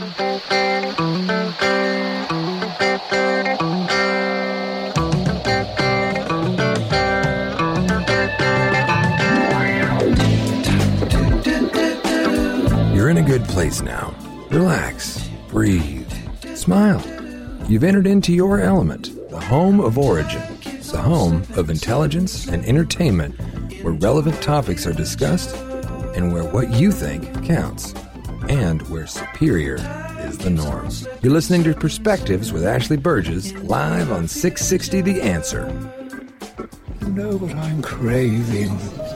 You're in a good place now. Relax, breathe, smile. You've entered into your element, the home of origin, the home of intelligence and entertainment, where relevant topics are discussed and where what you think counts, and where superior is the norm. You're listening to Perspectives with Ashley Burgess, live on 660 The Answer. You know what I'm craving?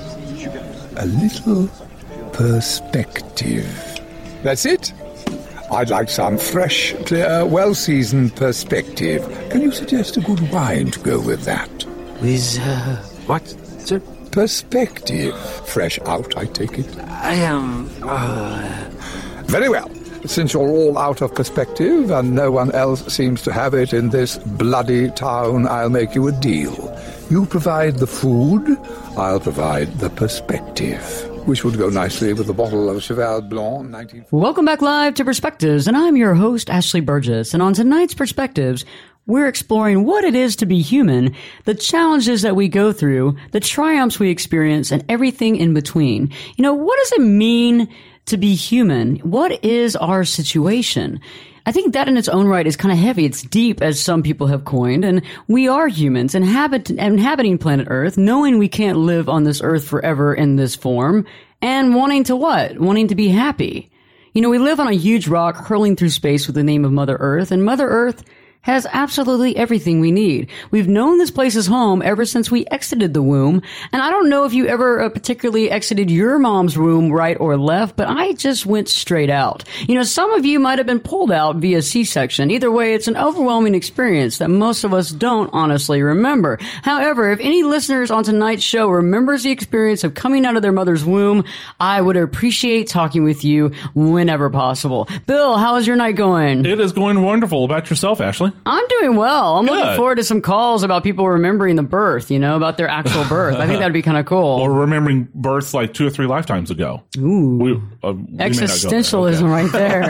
A little perspective. That's it. I'd like some fresh, clear, well-seasoned perspective. Can you suggest a good wine to go with that? With, what, sir? Perspective. Fresh out, I take it. I am, Very well. Since you're all out of perspective and no one else seems to have it in this bloody town, I'll make you a deal. You provide the food, I'll provide the perspective, which would go nicely with a bottle of Cheval Blanc 19... Welcome back live to Perspectives, and I'm your host, Ashley Burgess. And on tonight's Perspectives, we're exploring what it is to be human, the challenges that we go through, the triumphs we experience, and everything in between. You know, what does it mean to be human? What is our situation? I think that in its own right is kind of heavy. It's deep, as some people have coined, and we are humans inhabiting planet Earth, knowing we can't live on this Earth forever in this form, and wanting to what? Wanting to be happy. You know, we live on a huge rock hurling through space with the name of Mother Earth, and Mother Earth has absolutely everything we need. We've known this place is home ever since we exited the womb. And I don't know if you ever particularly exited your mom's womb right or left, but I just went straight out. You know, some of you might have been pulled out via C-section. Either way, it's an overwhelming experience that most of us don't honestly remember. However, if any listeners on tonight's show remembers the experience of coming out of their mother's womb, I would appreciate talking with you whenever possible. Bill, how is your night going? It is going wonderful. About yourself, Ashley? I'm doing well. I'm Good. looking forward to some calls about people remembering the birth, you know, about their actual birth. I think that'd be kind of cool. Or remembering births like 2 or 3 lifetimes ago. Ooh. We may not go there. Existentialism right there.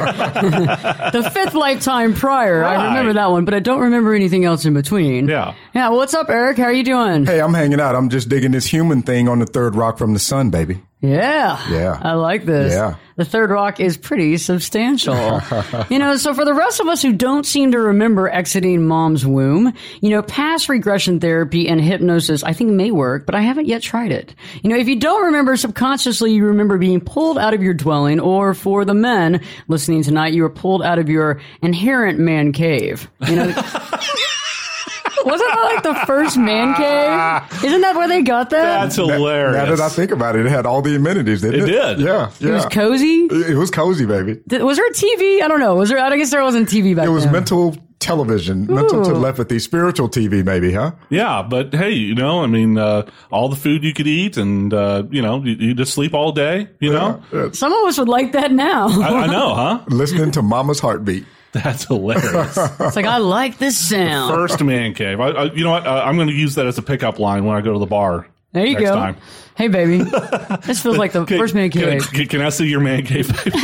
The 5th lifetime prior. Right. I remember that one, but I don't remember anything else in between. Yeah. Yeah, what's up, Eric? How are you doing? Hey, I'm hanging out. I'm just digging this human thing on the third rock from the sun, baby. Yeah. Yeah. I like this. Yeah. The third rock is pretty substantial. You know, so for the rest of us who don't seem to remember exiting mom's womb, you know, past regression therapy and hypnosis I think may work, but I haven't yet tried it. You know, if you don't remember, subconsciously you remember being pulled out of your dwelling, or for the men listening tonight, you were pulled out of your inherent man cave. You know, wasn't that like the first man cave? Isn't that where they got that? That's hilarious. Now that I think about it, it had all the amenities, didn't it? It did. Yeah. It was cozy? It was cozy, baby. Was there a TV? I don't know. Was there? I guess there wasn't TV back then. It was mental television, mental telepathy, spiritual TV, maybe, huh? Yeah, but hey, you know, I mean, all the food you could eat, and you know, you just sleep all day. You know, some of us would like that now. I know, huh? Listening to Mama's heartbeat. That's hilarious. It's like, I like this sound. First man cave. You know what? I'm going to use that as a pickup line when I go to the bar. There you next go. Time. Hey, baby. This feels like the first man cave. Can I see your man cave, baby?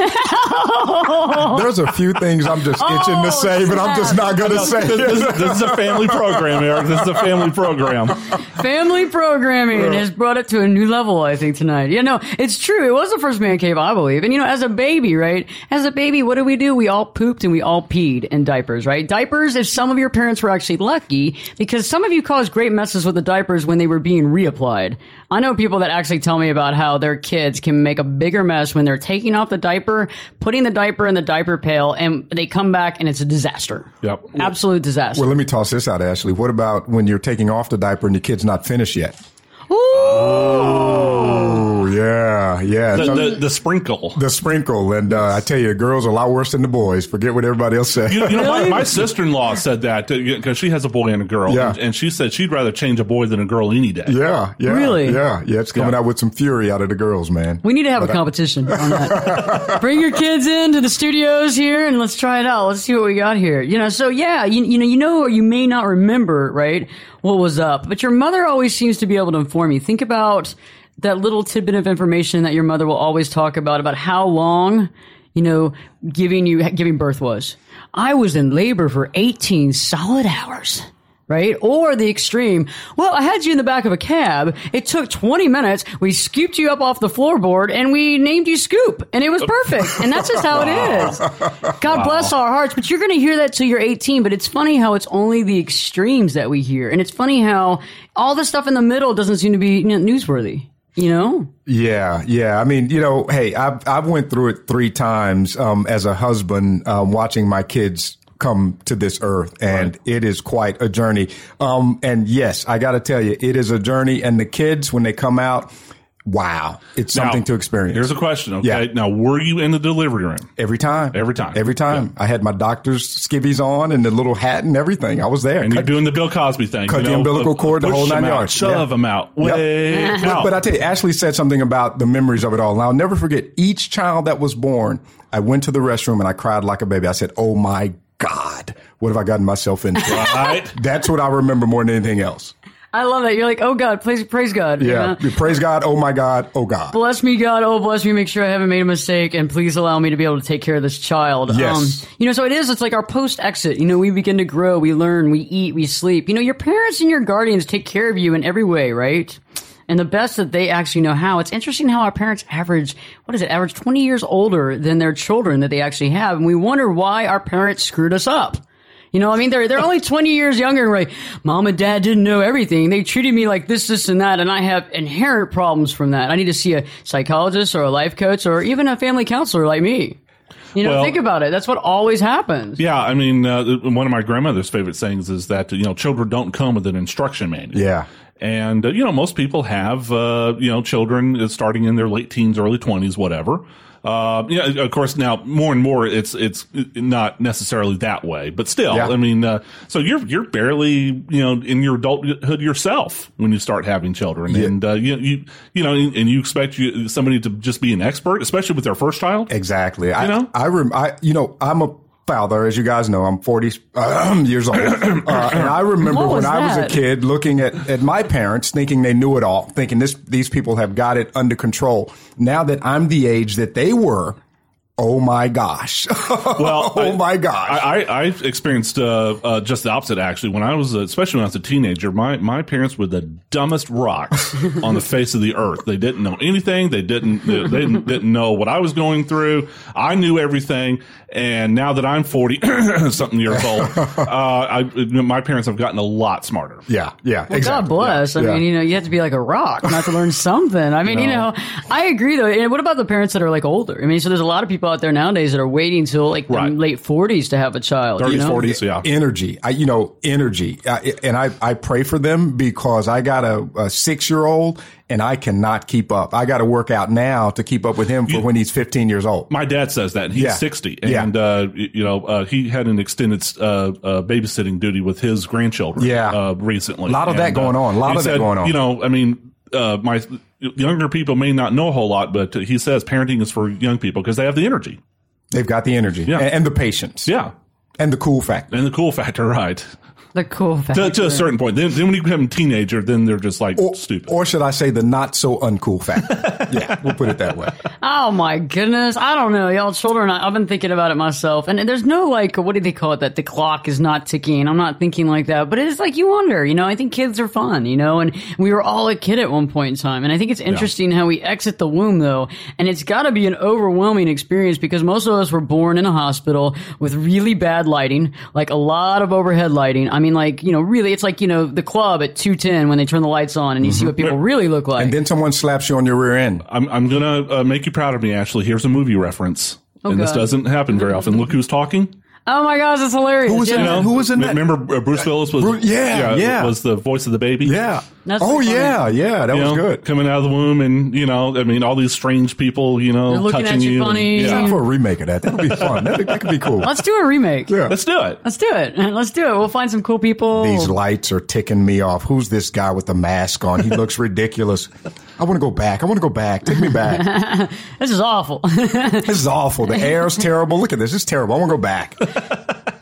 There's a few things I'm just itching to say, but I'm just not going to say it. This is a family program, Eric. This is a family program. Family programming has brought it to a new level, I think, tonight. You know, it's true. It was the first man cave, I believe. And, you know, as a baby, right? As a baby, what do? We all pooped and we all peed in diapers, right? Diapers, if some of your parents were actually lucky, because some of you caused great messes with the diapers when they were being reapplied. I know people that actually tell me about how their kids can make a bigger mess when they're taking off the diaper, putting the diaper in the diaper pail, and they come back and it's a disaster. Yep. Absolute disaster. Well, let me toss this out, Ashley. What about when you're taking off the diaper and the kid's not finished yet? Ooh. Oh, yeah. The sprinkle. The sprinkle. And I tell you, girls are a lot worse than the boys. Forget what everybody else said. You know, my sister-in-law said that because she has a boy and a girl. Yeah. And she said she'd rather change a boy than a girl any day. Yeah. Really? Yeah. It's coming out with some fury out of the girls, man. We need to have a competition on that. Bring your kids into the studios here and let's try it out. Let's see what we got here. You know, so yeah, you know, or you may not remember, right, what was up. But your mother always seems to be able to inform you. Think about that little tidbit of information that your mother will always talk about how long, giving birth was. I was in labor for 18 solid hours. Right? Or the extreme. Well, I had you in the back of a cab. It took 20 minutes. We scooped you up off the floorboard and we named you Scoop. And it was perfect. And that's just how it is. God bless our hearts. But you're going to hear that till you're 18. But it's funny how it's only the extremes that we hear. And it's funny how all the stuff in the middle doesn't seem to be newsworthy. Yeah. I mean, hey, I've went through it 3 times as a husband, watching my kids come to this earth, and it is quite a journey. And yes, I got to tell you, it is a journey. And the kids, when they come out, wow, it's something to experience. Here's a question. Okay. Yeah. Now, were you in the delivery room? Every time. Yeah. I had my doctor's skivvies on and the little hat and everything. I was there. And you're doing the Bill Cosby thing. Cut the umbilical cord, the whole 9 yards. Shove them out. Way out. But I tell you, Ashley said something about the memories of it all. And I'll never forget, each child that was born, I went to the restroom and I cried like a baby. I said, oh my God, what have I gotten myself into? Right. That's what I remember more than anything else. I love that. You're like, oh God, praise God. Yeah. Praise God. Oh my God. Oh God. Bless me, God. Oh, bless me. Make sure I haven't made a mistake. And please allow me to be able to take care of this child. Yes. So it's like our post-exit. We begin to grow. We learn. We eat. We sleep. Your parents and your guardians take care of you in every way, right? And the best that they actually know how. It's interesting how our parents average 20 years older than their children that they actually have. And we wonder why our parents screwed us up. They're only 20 years younger, right? Mom and dad didn't know everything. They treated me like this, and that, and I have inherent problems from that. I need to see a psychologist or a life coach or even a family counselor like me. Think about it. That's what always happens. Yeah, I mean, one of my grandmother's favorite sayings is that, children don't come with an instruction manual. Yeah. And, most people have, children starting in their late teens, early 20s, whatever. Of course, now more and more, it's not necessarily that way, but still, I mean, so you're barely, in your adulthood yourself when you start having children, and you expect somebody to just be an expert, especially with their first child. Exactly. I'm a father, as you guys know. I'm 40 years old, and I remember when I was a kid looking at my parents, thinking they knew it all, thinking these people have got it under control. Now that I'm the age that they were, oh my gosh! Well, my gosh! I experienced just the opposite, actually. When I was, especially when I was a teenager, my parents were the dumbest rocks on the face of the earth. They didn't know anything. They didn't know what I was going through. I knew everything. And now that I'm 40 something years old, my parents have gotten a lot smarter. Yeah, exactly. God bless. I mean, you have to be like a rock not to learn something. I mean, I agree though. And what about the parents that are like older? I mean, so there's a lot of people out there nowadays that are waiting till like the late 40s to have a child. 30s, 40s, yeah. Energy. Energy. And I pray for them because I got a 6-year-old and I cannot keep up. I got to work out now to keep up with him for when he's 15 years old. My dad says that. He's 60. And, he had an extended babysitting duty with his grandchildren recently. A lot of that going on. I mean, my younger people may not know a whole lot, but he says parenting is for young people because they have the energy. They've got the energy and the patience. Yeah. And the cool factor. Right. The cool factor. To a certain point. Then when you become a teenager, then they're just like stupid. Or should I say the not so uncool factor? Yeah, we'll put it that way. Oh my goodness. I don't know. Y'all children, I've been thinking about it myself. And there's no what do they call it? That the clock is not ticking. I'm not thinking like that. But it's like you wonder, I think kids are fun, and we were all a kid at one point in time. And I think it's interesting how we exit the womb though. And it's got to be an overwhelming experience because most of us were born in a hospital with really bad lighting, like a lot of overhead lighting. I mean, really, it's like, the club at 2:10 when they turn the lights on and you see what people really look like. And then someone slaps you on your rear end. I'm going to make you proud of me, Ashley. Here's a movie reference. This doesn't happen very often. Look who's talking. Oh my gosh, it's hilarious. Who was in that? Remember Bruce Willis was was the voice of the baby? Yeah. That's that was good. Coming out of the womb and, all these strange people, looking touching at you funny. It's time for a remake of that. That'll be fun. That could be cool. Let's do a remake. Yeah. Let's do it. Let's do it. We'll find some cool people. These lights are ticking me off. Who's this guy with the mask on? He looks ridiculous. I want to go back. Take me back. This is awful. This is awful. The air's terrible. Look at this. It's terrible. I want to go back.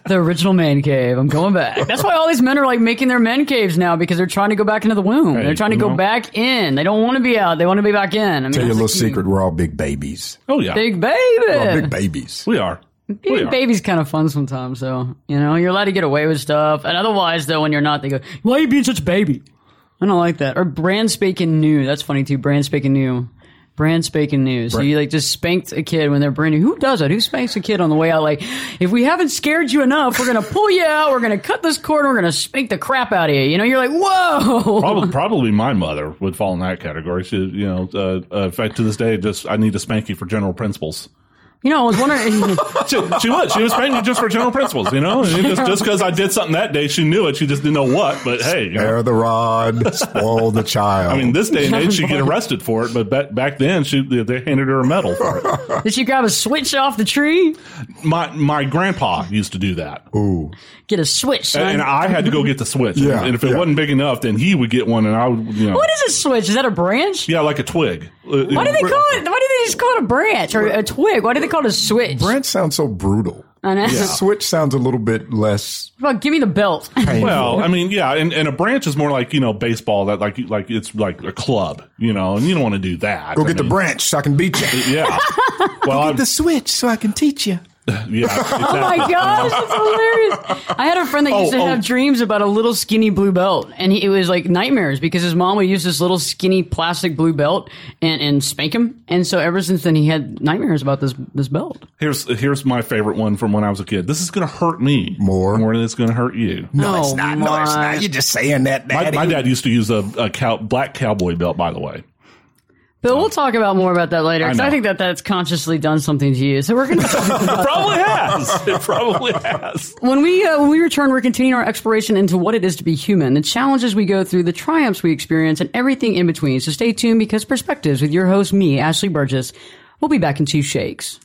The original man cave. I'm going back. That's why all these men are like making their men caves now, because they're trying to go back into the womb. Hey, they're trying to go back in. They don't want to be out. They want to be back in. I mean, Tell you a little secret. We're all big babies. Oh, yeah. Big baby. We're all big babies. We are. Being baby's kind of fun sometimes, though. You know, you're allowed to get away with stuff. And otherwise, though, when you're not, they go, why are you being such a baby? I don't like that. Or brand spanking new. That's funny, too. Brand spanking new. Brand spanking new. So you like just spanked a kid when they're brand new. Who does that? Who spanks a kid on the way out? Like, if we haven't scared you enough, we're going to pull you out. We're going to cut this cord. We're going to spank the crap out of you. You know, you're like, whoa. Probably my mother would fall in that category. She, you know, in fact, to this day, I need to spank you for general principles. You know, I was wondering. She would. She was spanking me just for general principles, you know? Just because I did something that day, she knew it. She just didn't know what. But hey. Spare the rod, spoil the child. I mean, this day and age, she'd get arrested for it. But back then, they handed her a medal for it. Did she grab a switch off the tree? My grandpa used to do that. Ooh. Get a switch, son. And I had to go get the switch. Yeah, and if it wasn't big enough, then he would get one, and I would, you know. What is a switch? Is that a branch? Yeah, like a twig. Why do they call it? Why do they just call it a branch or a twig? Why do they call it a switch? Branch sounds so brutal. I know. The switch sounds a little bit less. Well, give me the belt. painful. Well, I mean, yeah, and a branch is more like, you know, baseball, that like it's like a club, you know, and you don't want to do that. Go get the branch so I can beat you. Yeah. Well, Get the switch so I can teach you. yeah. Exactly. Oh my gosh, that's hilarious. I had a friend that used to have dreams about a little skinny blue belt, and it was like nightmares because his mom would use this little skinny plastic blue belt and spank him. And so ever since then, he had nightmares about this belt. Here's my favorite one from when I was a kid. This is going to hurt me more than it's going to hurt you. No, it's not. No, it's not. You're just saying that, Daddy. My dad used to use a black cowboy belt, by the way. But we'll talk about more about that later, because I think that's consciously done something to you. So we're going to talk about Probably has. It probably has. When we return, we're continuing our exploration into what it is to be human, the challenges we go through, the triumphs we experience, and everything in between. So stay tuned, because Perspectives with your host, me, Ashley Burgess. We'll be back in 2 shakes.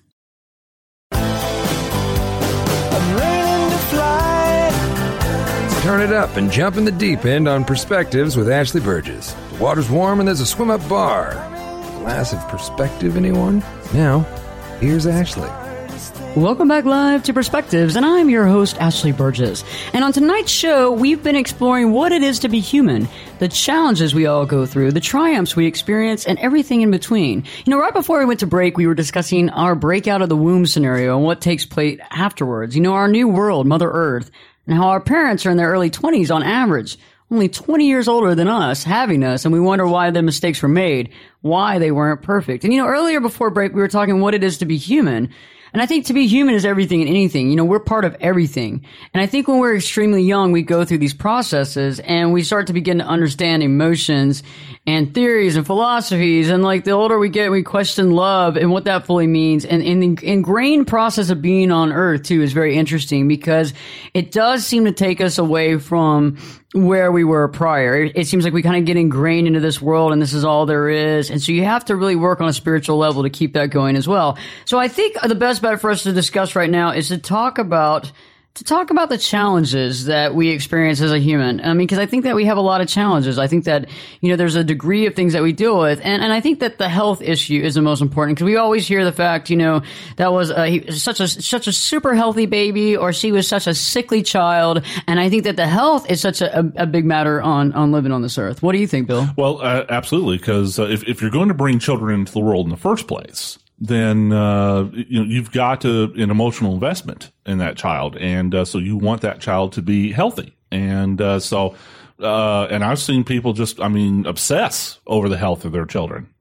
Turn it up and jump in the deep end on Perspectives with Ashley Burgess. The water's warm and there's a swim-up bar. Glass of perspective, anyone? Now, here's Ashley. Welcome back live to Perspectives, and I'm your host, Ashley Burgess. And on tonight's show, we've been exploring what it is to be human, the challenges we all go through, the triumphs we experience, and everything in between. You know, right before we went to break, we were discussing our breakout of the womb scenario and what takes place afterwards. You know, our new world, Mother Earth, and how our parents are in their early 20s on average, only 20 years older than us, having us, and we wonder why the mistakes were made, why they weren't perfect. And, you know, earlier before break, we were talking what it is to be human. And I think to be human is everything and anything. You know, we're part of everything. And I think when we're extremely young, we go through these processes and we start to begin to understand emotions and theories and philosophies. And like the older we get, we question love and what that fully means. And the ingrained process of being on Earth, too, is very interesting, because it does seem to take us away from where we were prior. It seems like we kind of get ingrained into this world and this is all there is. And so you have to really work on a spiritual level to keep that going as well. So I think the best bet for us to discuss right now is to talk about the challenges that we experience as a human. I mean, because I think that we have a lot of challenges. I think that, you know, there's a degree of things that we deal with. And I think that the health issue is the most important, because we always hear the fact, you know, that was such a super healthy baby, or she was such a sickly child. And I think that the health is such a big matter on living on this earth. What do you think, Bill? Well, absolutely. Because if you're going to bring children into the world in the first place, then you've got an emotional investment in that child, and so you want that child to be healthy, and and I've seen people obsess over the health of their children,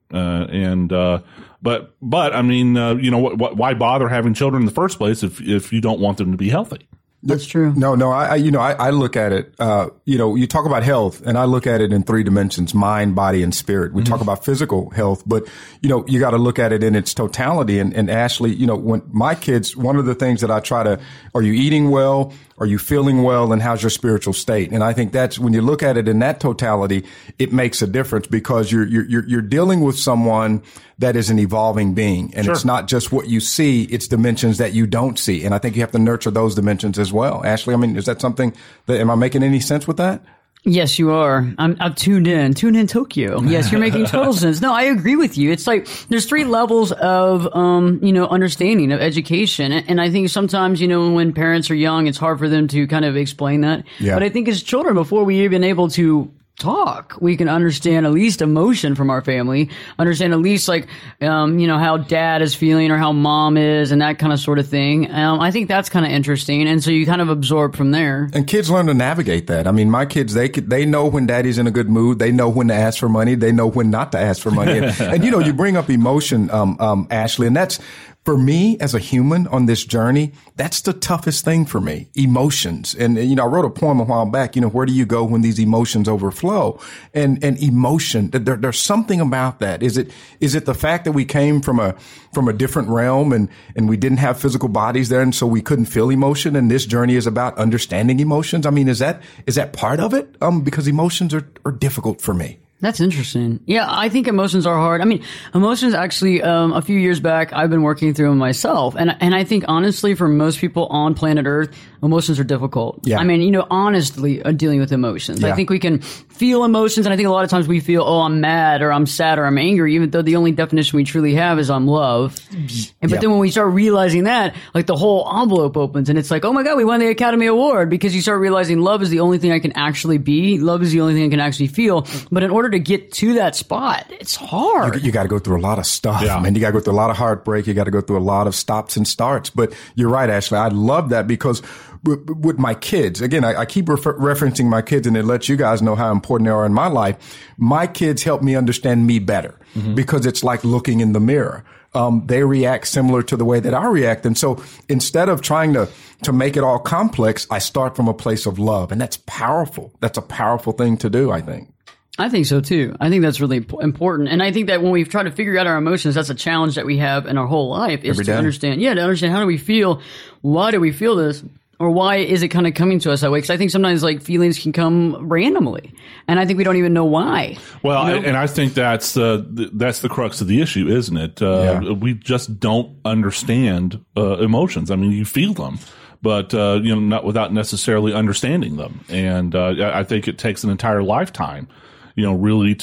but I mean, why bother having children in the first place if you don't want them to be healthy? That's true. No, I look at it, you talk about health, and I look at it in 3 dimensions: mind, body, and spirit. We talk about physical health, but, you got to look at it in its totality. And Ashley, when my kids, one of the things that I try to, are you eating well? Are you feeling well? And how's your spiritual state? And I think that's when you look at it in that totality, it makes a difference, because you're dealing with someone that is an evolving being. And It's not just what you see, it's dimensions that you don't see. And I think you have to nurture those dimensions as well. Ashley, I mean, is that something that, am I making any sense with that? Yes, you are. I'm tuned in. Tuned in Tokyo. Yes, you're making total sense. No, I agree with you. It's like there's 3 levels of, understanding of education. And I think sometimes, when parents are young, it's hard for them to kind of explain that. Yeah. But I think as children, before we even able to talk, we can understand at least emotion from our family, understand at least how dad is feeling or how mom is and that kind of sort of thing. I think that's kind of interesting. And so you kind of absorb from there. And kids learn to navigate that. I mean, my kids, they know when daddy's in a good mood. They know when to ask for money. They know when not to ask for money. And you bring up emotion, Ashley, and that's, for me, as a human on this journey, that's the toughest thing for me, emotions. And, I wrote a poem a while back, where do you go when these emotions overflow? And emotion, there's something about that. Is it the fact that we came from a different realm and we didn't have physical bodies there, and so we couldn't feel emotion? And this journey is about understanding emotions. I mean, is that part of it? Because emotions are difficult for me. That's interesting. Yeah, I think emotions are hard. I mean, emotions actually, a few years back, I've been working through them myself. And I think honestly, for most people on planet Earth, emotions are difficult. Yeah. I mean, honestly, dealing with emotions. Yeah. I think we can feel emotions. And I think a lot of times we feel, I'm mad or I'm sad or I'm angry, even though the only definition we truly have is I'm love. But then when we start realizing that, like the whole envelope opens and it's like, oh my God, we won the Academy Award, because you start realizing love is the only thing I can actually be. Love is the only thing I can actually feel. But in order to get to that spot, it's hard. You got to go through a lot of stuff, man. You got to go through a lot of heartbreak. You got to go through a lot of stops and starts. But you're right, Ashley. I love that, because with my kids, again, I keep referencing my kids, and it lets you guys know how important they are in my life. My kids help me understand me better, because it's like looking in the mirror. They react similar to the way that I react. And so instead of trying to make it all complex, I start from a place of love. And that's powerful. That's a powerful thing to do, I think. I think so too. I think that's really important. And I think that when we try to figure out our emotions, that's a challenge that we have in our whole life, is to understand how do we feel? Why do we feel this? Or why is it kind of coming to us that way? Because I think sometimes feelings can come randomly, and I think we don't even know why. Well, and I think that's the crux of the issue, isn't it? We just don't understand emotions. I mean, you feel them, but not without necessarily understanding them. And I think it takes an entire lifetime, really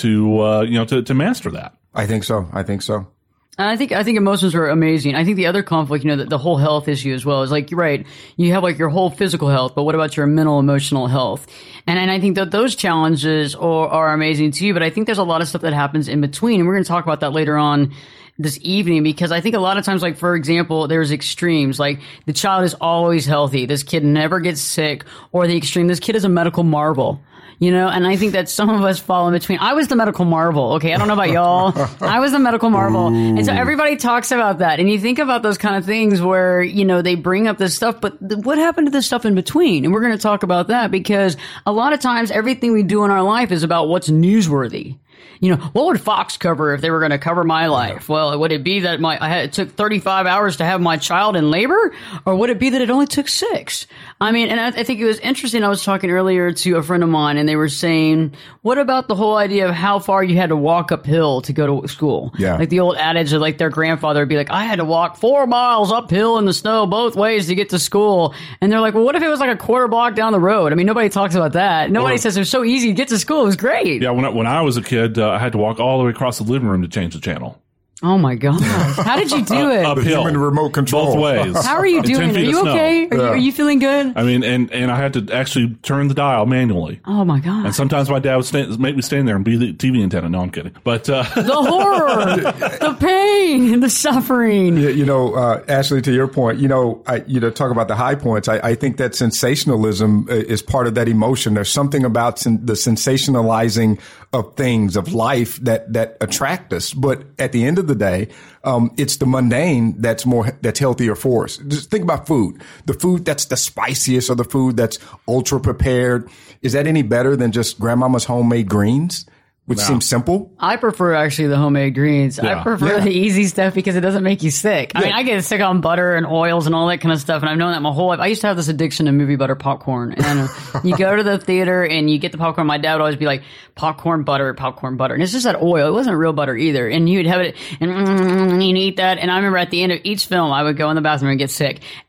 to master that. I think so. And I think emotions are amazing. I think the other conflict, the whole health issue as well, is you're right. You have your whole physical health, but what about your mental, emotional health? And I think that those challenges are amazing too. But I think there's a lot of stuff that happens in between, and we're going to talk about that later on this evening, because I think a lot of times, for example, there's extremes. The child is always healthy. This kid never gets sick, or the extreme, this kid is a medical marvel. And I think that some of us fall in between. I was the medical marvel. Okay. I don't know about y'all. I was the medical marvel. And so everybody talks about that. And you think about those kind of things where, they bring up this stuff, but what happened to the stuff in between? And we're going to talk about that, because a lot of times everything we do in our life is about what's newsworthy. What would Fox cover if they were going to cover my life? Well, would it be that it took 35 hours to have my child in labor? Or would it be that it only took 6? I mean, and I think it was interesting. I was talking earlier to a friend of mine, and they were saying, what about the whole idea of how far you had to walk uphill to go to school? Yeah. The old adage of their grandfather would be I had to walk 4 miles uphill in the snow both ways to get to school. And they're well, what if it was a quarter block down the road? I mean, nobody talks about that. Nobody says it was so easy to get to school. It was great. Yeah. When I was a kid, I had to walk all the way across the living room to change the channel. Oh my gosh. How did you do it? Uphill. Human remote control. Both ways. How are you doing? Are you okay? Are you feeling good? I mean, and I had to actually turn the dial manually. Oh my God. And sometimes my dad would make me stand there and be the TV antenna. No, I'm kidding. But, the horror, the pain, the suffering. Ashley, to your point, talk about the high points. I think that sensationalism is part of that emotion. There's something about the sensationalizing of things, of life that attract us. But at the end of the day, it's the mundane that's healthier for us. Just think about food. The food that's the spiciest, or the food that's ultra prepared. Is that any better than just grandmama's homemade greens? Which seems simple. I prefer actually the homemade greens. Yeah. I prefer the easy stuff because it doesn't make you sick. I mean, I get sick on butter and oils and all that kind of stuff, and I've known that my whole life. I used to have this addiction to movie butter popcorn. And you go to the theater and you get the popcorn. My dad would always be like, popcorn butter. And it's just that oil. It wasn't real butter either. And you'd have it and you'd eat that. And I remember at the end of each film, I would go in the bathroom and get sick.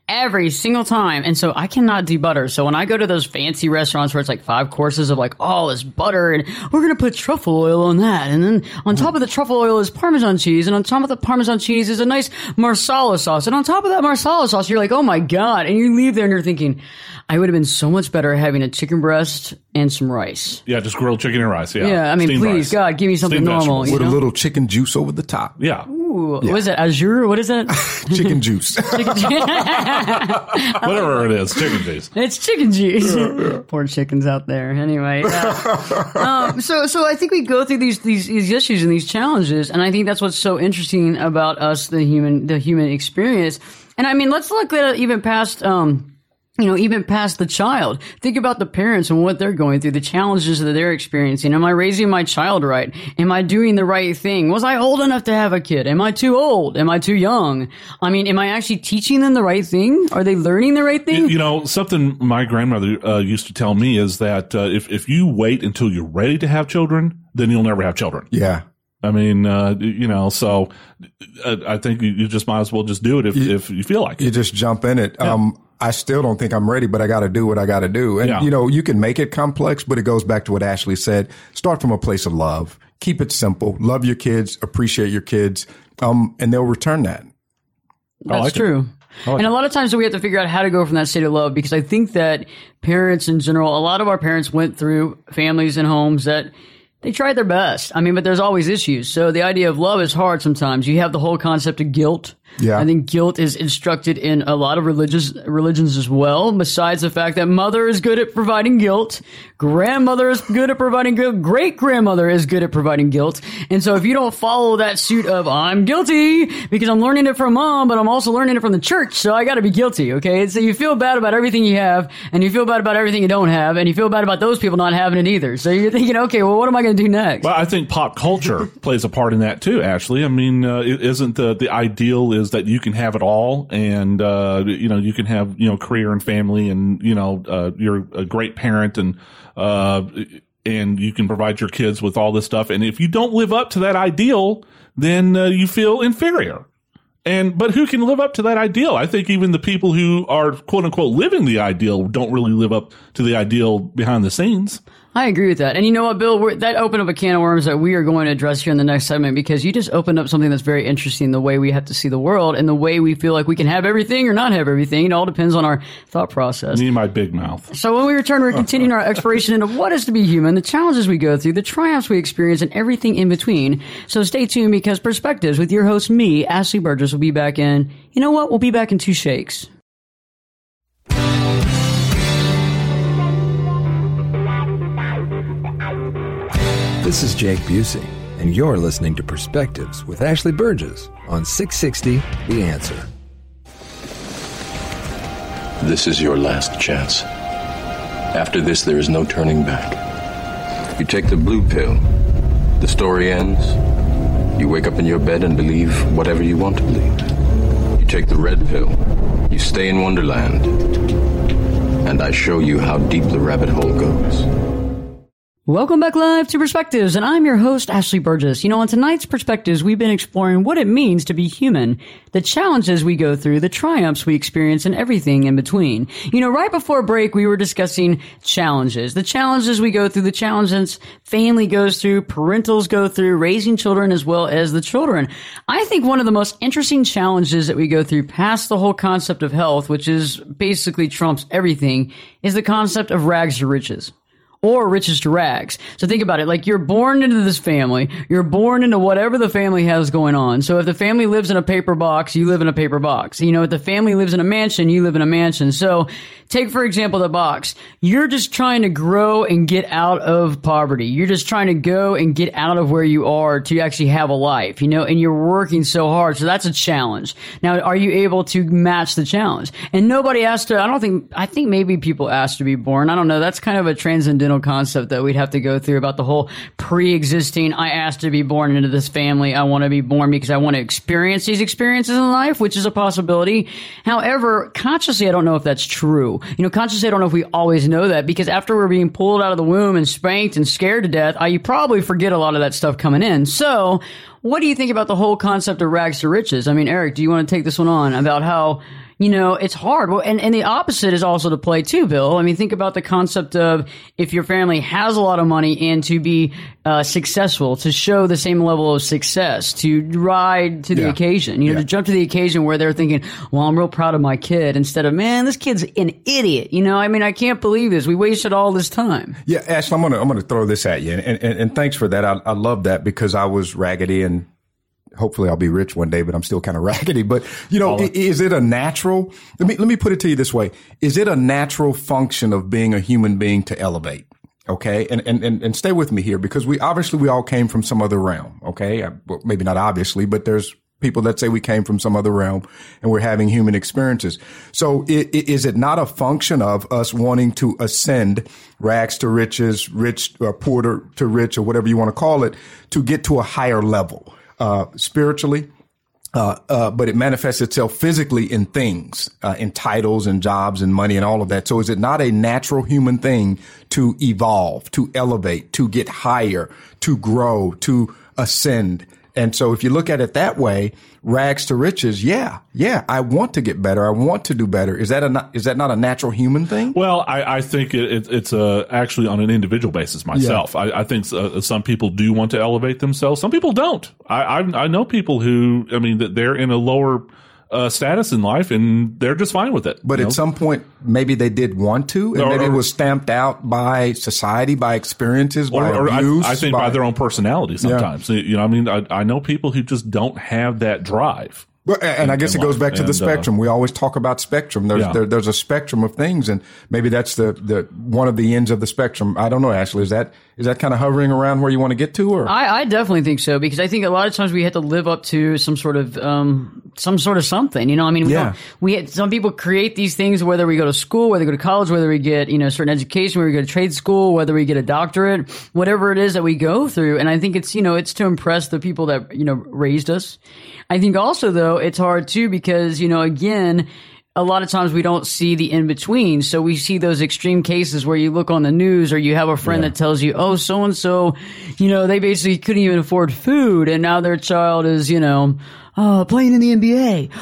every single time. And so I cannot do butter. So when I go to those fancy restaurants where it's like 5 courses of like, oh, this butter, and we're going to put truffle oil on that. And then on top of the truffle oil is Parmesan cheese. And on top of the Parmesan cheese is a nice Marsala sauce. And on top of that Marsala sauce, you're like, oh my God. And you leave there and you're thinking, I would have been so much better having a chicken breast and some rice. Yeah, just grilled chicken and rice. Yeah. Yeah, I mean, Steamed please, rice. God, give me something Steamed normal. vegetables. With a little chicken juice over the top. Yeah. Ooh, what is it? Azure? What is that? Chicken juice. Whatever it is, chicken juice. It's chicken juice. Poor chickens out there. Anyway, so I think we go through these issues and these challenges, and I think that's what's so interesting about us, the human experience. And I mean, let's look at even past. Even past the child. Think about the parents and what they're going through, the challenges that they're experiencing. Am I raising my child right? Am I doing the right thing? Was I old enough to have a kid? Am I too old? Am I too young? I mean, am I actually teaching them the right thing? Are they learning the right thing? You know, something my grandmother used to tell me is that if you wait until you're ready to have children, then you'll never have children. Yeah. I mean, so I think you just might as well just do it if you feel like it. You just jump in it. Yeah. I still don't think I'm ready, but I got to do what I got to do. And, you can make it complex, but it goes back to what Ashley said. Start from a place of love. Keep it simple. Love your kids, appreciate your kids, and they'll return that. That's true. And a lot of times we have to figure out how to go from that state of love, because I think that parents in general, a lot of our parents went through families and homes that they tried their best. I mean, but there's always issues. So the idea of love is hard sometimes. You have the whole concept of guilt. Yeah. I think guilt is instructed in a lot of religions as well, besides the fact that mother is good at providing guilt, grandmother is good at providing guilt, great-grandmother is good at providing guilt. And so if you don't follow that suit of, I'm guilty because I'm learning it from mom, but I'm also learning it from the church, so I gotta be guilty, okay? So you feel bad about everything you have, and you feel bad about everything you don't have, and you feel bad about those people not having it either. So you're thinking, okay, well, what am I gonna do next? Well, I think pop culture plays a part in that too, Ashley. I mean, isn't the ideal is that you can have it all, and you can have career and family, and you're a great parent, and you can provide your kids with all this stuff. And if you don't live up to that ideal, then you feel inferior. But who can live up to that ideal? I think even the people who are quote unquote living the ideal don't really live up to the ideal behind the scenes. I agree with that. And you know what, Bill? That opened up a can of worms that we are going to address here in the next segment, because you just opened up something that's very interesting, the way we have to see the world and the way we feel like we can have everything or not have everything. It all depends on our thought process. Me and my big mouth. So when we return, we're continuing our exploration into what is to be human, the challenges we go through, the triumphs we experience, and everything in between. So stay tuned, because Perspectives with your host, me, Ashley Burgess, will be back in, you know what? We'll be back in 2 shakes. This is Jake Busey, and you're listening to Perspectives with Ashley Burgess on 660 The Answer. This is your last chance. After this, there is no turning back. You take the blue pill, the story ends. You wake up in your bed and believe whatever you want to believe. You take the red pill, you stay in Wonderland, and I show you how deep the rabbit hole goes. Welcome back live to Perspectives, and I'm your host, Ashley Burgess. On tonight's Perspectives, we've been exploring what it means to be human, the challenges we go through, the triumphs we experience, and everything in between. Right before break, we were discussing challenges, the challenges we go through, the challenges family goes through, parentals go through, raising children as well as the children. I think one of the most interesting challenges that we go through, past the whole concept of health, which is basically trumps everything, is the concept of rags to riches. Or riches to rags. So think about it. Like, you're born into this family. You're born into whatever the family has going on. So if the family lives in a paper box, you live in a paper box. If the family lives in a mansion, you live in a mansion. So take, for example, the box. You're just trying to grow and get out of poverty. You're just trying to go and get out of where you are to actually have a life, and you're working so hard. So that's a challenge. Now, are you able to match the challenge? And nobody asked to, I think maybe people asked to be born. I don't know. That's kind of a transcendental concept that we'd have to go through about the whole pre-existing, I asked to be born into this family. I want to be born because I want to experience these experiences in life, which is a possibility. However, consciously, I don't know if that's true. Consciously, I don't know if we always know that, because after we're being pulled out of the womb and spanked and scared to death, you probably forget a lot of that stuff coming in. So what do you think about the whole concept of rags to riches? Eric, do you want to take this one on about how it's hard. Well, and the opposite is also to play too, Bill. I mean, think about the concept of if your family has a lot of money and to be successful, to show the same level of success, to ride to the occasion, to jump to the occasion where they're thinking, well, I'm real proud of my kid, instead of, man, this kid's an idiot. I mean, I can't believe this. We wasted all this time. Yeah, Ashley, I'm gonna throw this at you, and thanks for that. I love that because I was raggedy and. Hopefully I'll be rich one day, but I'm still kind of raggedy. But, is it a natural, let me put it to you this way. Is it a natural function of being a human being to elevate? Okay. And stay with me here because we all came from some other realm. Okay. Well, maybe not obviously, but there's people that say we came from some other realm and we're having human experiences. So is it not a function of us wanting to ascend rags to riches, rich, poor to rich, or whatever you want to call it, to get to a higher level? Spiritually, but it manifests itself physically in things, in titles and jobs and money and all of that. So is it not a natural human thing to evolve, to elevate, to get higher, to grow, to ascend? And so if you look at it that way, rags to riches, I want to get better. I want to do better. Is that not a natural human thing? Well, I think it's actually on an individual basis myself. Yeah. I think some people do want to elevate themselves. Some people don't. I know people who, that they're in a lower status in life and they're just fine with it. But at some point, maybe they did want to, and maybe it was stamped out by society, by experiences, by abuse. I think by their own personality sometimes. Yeah. I know people who just don't have that drive. Well, and I guess it goes back to the spectrum. We always talk about spectrum. There's a spectrum of things, and maybe that's the one of the ends of the spectrum. I don't know, Ashley. Is that kind of hovering around where you want to get to? Or I definitely think so, because I think a lot of times we have to live up to some sort of something. Some people create these things, whether we go to school, whether we go to college, whether we get certain education, whether we go to trade school, whether we get a doctorate, whatever it is that we go through. And I think it's it's to impress the people that raised us. I think also, though, it's hard too because, again, a lot of times we don't see the in-between. So we see those extreme cases where you look on the news or you have a friend that tells you, oh, so-and-so, they basically couldn't even afford food and now their child is, playing in the NBA,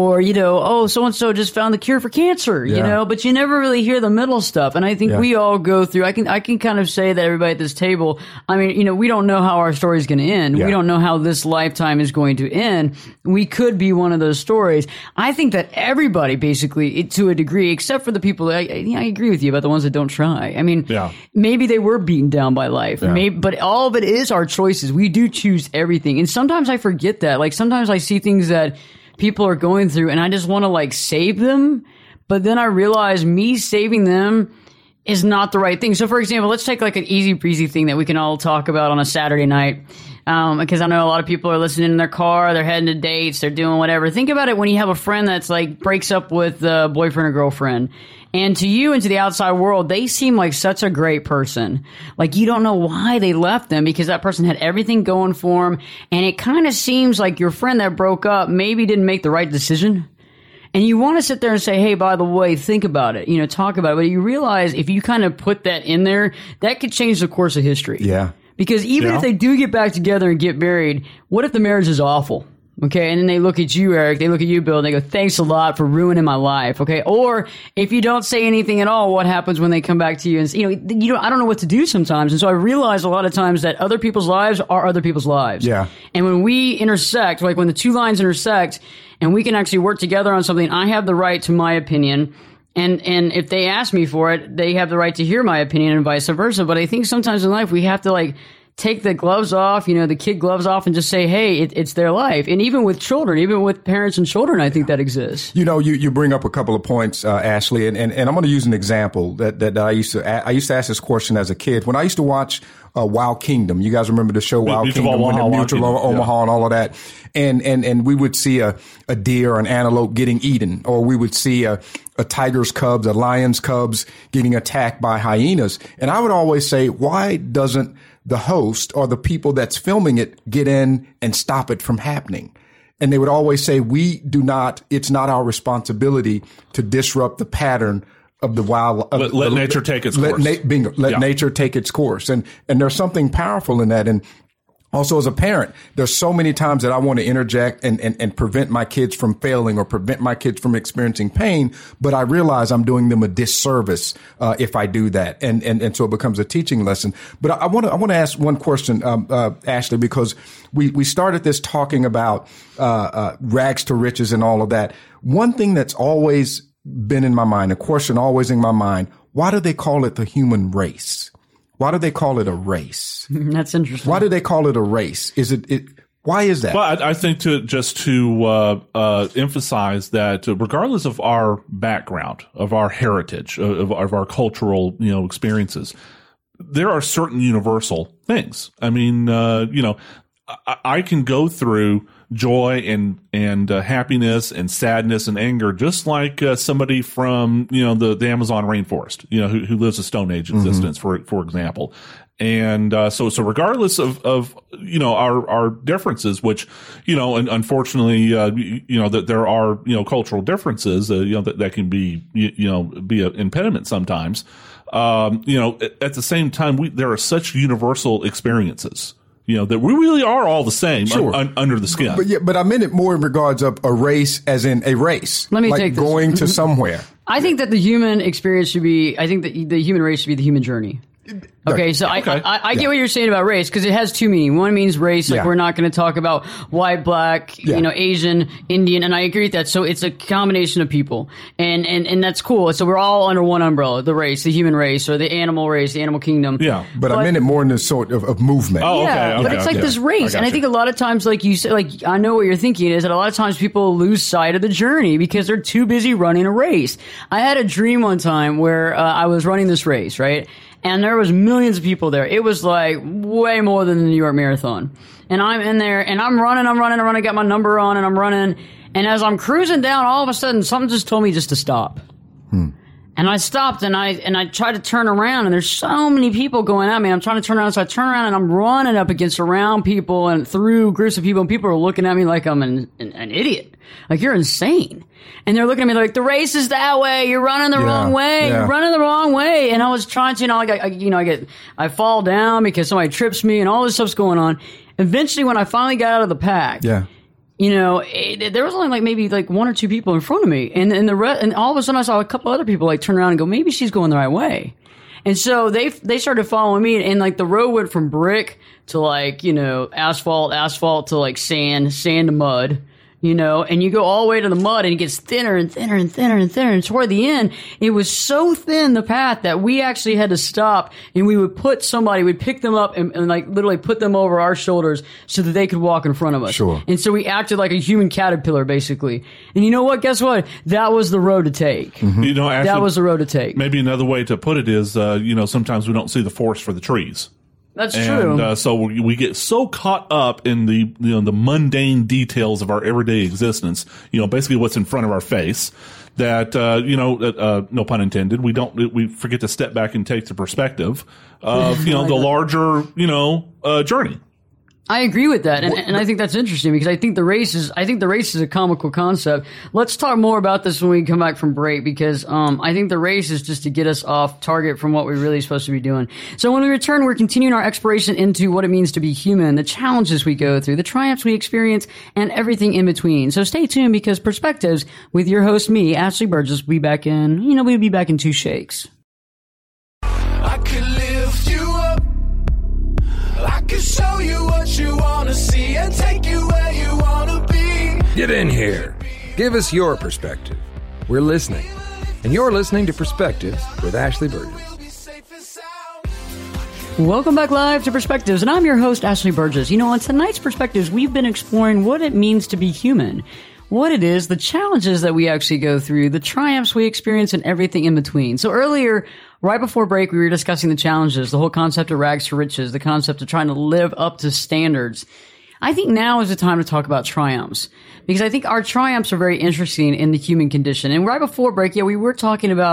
or, so-and-so just found the cure for cancer, but you never really hear the middle stuff. And I think we all go through, I can kind of say that everybody at this table, we don't know how our story is going to end. Yeah. We don't know how this lifetime is going to end. We could be one of those stories. I think that everybody basically, to a degree, except for the people that I agree with you about the ones that don't try. Maybe they were beaten down by life, but all of it is our choices. We do choose everything. And sometimes I forget that. Like sometimes I see things that people are going through and I just want to save them. But then I realize me saving them is not the right thing. So for example, let's take an easy breezy thing that we can all talk about on a Saturday night. Because I know a lot of people are listening in their car, they're heading to dates, they're doing whatever. Think about it when you have a friend that's breaks up with a boyfriend or girlfriend. And to you and to the outside world, they seem like such a great person. You don't know why they left them because that person had everything going for them. And it kind of seems like your friend that broke up maybe didn't make the right decision. And you want to sit there and say, hey, by the way, think about it, talk about it. But you realize if you kind of put that in there, that could change the course of history. Yeah. Because even if they do get back together and get married, what if the marriage is awful? Okay, and then they look at you, Eric, they look at you, Bill, and they go, thanks a lot for ruining my life, okay? Or if you don't say anything at all, what happens when they come back to you and say, I don't know what to do sometimes. And so I realize a lot of times that other people's lives are other people's lives. Yeah. And when we intersect, when the two lines intersect and we can actually work together on something, I have the right to my opinion. And if they ask me for it, they have the right to hear my opinion and vice versa. But I think sometimes in life we have to take the gloves off, the kid gloves off and just say, hey, it's their life. And even with children, even with parents and children, I think that exists. You bring up a couple of points, Ashley, and I'm going to use an example that I used to ask this question as a kid. When I used to watch Wild Kingdom, you guys remember the show Wild Kingdom, Mutual Omaha and all of that. And we would see a deer or an antelope getting eaten, or we would see a tiger's cubs, a lion's cubs getting attacked by hyenas. And I would always say, why doesn't the host or the people that's filming it get in and stop it from happening? And they would always say, it's not our responsibility to disrupt the pattern of the wild. Let nature take its course. Let nature take its course. And there's something powerful in that. And Also, as a parent, there's so many times that I want to interject and prevent my kids from failing or prevent my kids from experiencing pain. But I realize I'm doing them a disservice if I do that. And so it becomes a teaching lesson. But I want to ask one question, Ashley, because we started this talking about rags to riches and all of that. One thing that's always been in my mind, a question always in my mind, why do they call it the human race? Why do they call it a race? That's interesting. Why do they call it a race? Why is that? Well, I think to emphasize that regardless of our background, of our heritage, of our cultural, experiences, there are certain universal things. I mean, I can go through joy and happiness and sadness and anger, just like somebody from the Amazon rainforest, who lives a Stone Age existence, for example. And so regardless of our differences, which unfortunately that there are cultural differences that can be an impediment sometimes. At the same time, there are such universal experiences. That we really are all the same under the skin. But I meant it more in regards of a race as in a race. Let me like take this. Going to somewhere. I think that the human experience should be, I think that the human race should be the human journey. Okay, so I get what you're saying about race, because it has two meanings. One means race, like we're not going to talk about white, black, Asian, Indian, and I agree with that. So it's a combination of people, and that's cool. So we're all under one umbrella: the race, the human race, or the animal race, the animal kingdom. Yeah, but I meant it more in the sort of movement. Oh, okay. Yeah, but it's like this race, and I think a lot of times, like you said, like I know what you're thinking is that a lot of times people lose sight of the journey because they're too busy running a race. I had a dream one time where I was running this race, right? And there was millions of people there. It was like way more than the New York Marathon. And I'm in there and I'm running, got my number on and I'm running. And as I'm cruising down, all of a sudden something just told me just to stop. And I stopped and I tried to turn around and there's so many people going at me. I'm trying to turn around. So I turn around and I'm running up against around people and through groups of people, and people are looking at me like I'm an idiot. Like, you're insane. And they're looking at me like, the race is that way. You're running the wrong way. You're running the wrong way. And I was trying to, I fall down because somebody trips me and all this stuff's going on. Eventually, when I finally got out of the pack, there was only maybe one or two people in front of me. And all of a sudden I saw a couple other people turn around and go, maybe she's going the right way. And so they started following me, and the road went from brick to asphalt to sand to mud. And you go all the way to the mud and it gets thinner and thinner and thinner and thinner. And toward the end, it was so thin, the path, that we actually had to stop and we would we'd pick them up and literally put them over our shoulders so that they could walk in front of us. Sure. And so we acted like a human caterpillar, basically. And you know what? Guess what? That was the road to take. Mm-hmm. Actually, that was the road to take. Maybe another way to put it is, sometimes we don't see the forest for the trees. That's true. And so we get so caught up in the mundane details of our everyday existence, basically what's in front of our face, that no pun intended, we forget to step back and take the perspective of the larger journey. I agree with that, and I think that's interesting because I think the race is a comical concept. Let's talk more about this when we come back from break, because I think the race is just to get us off target from what we're really supposed to be doing. So when we return, we're continuing our exploration into what it means to be human, the challenges we go through, the triumphs we experience, and everything in between. So stay tuned, because Perspectives with your host, me, Ashley Burgess, we'll be back in 2 shakes. I could lift you up. I could show you what you want to see and take you where you want to be. Get in here. Give us your perspective. We're listening. And you're listening to Perspectives with Ashley Burgess. Welcome back live to Perspectives, and I'm your host, Ashley Burgess. On tonight's Perspectives, we've been exploring what it means to be human, what it is, the challenges that we actually go through, the triumphs we experience, and everything in between. So earlier, right before break, we were discussing the challenges, the whole concept of rags to riches, the concept of trying to live up to standards. I think now is the time to talk about triumphs, because I think our triumphs are very interesting in the human condition. And right before break, we were talking about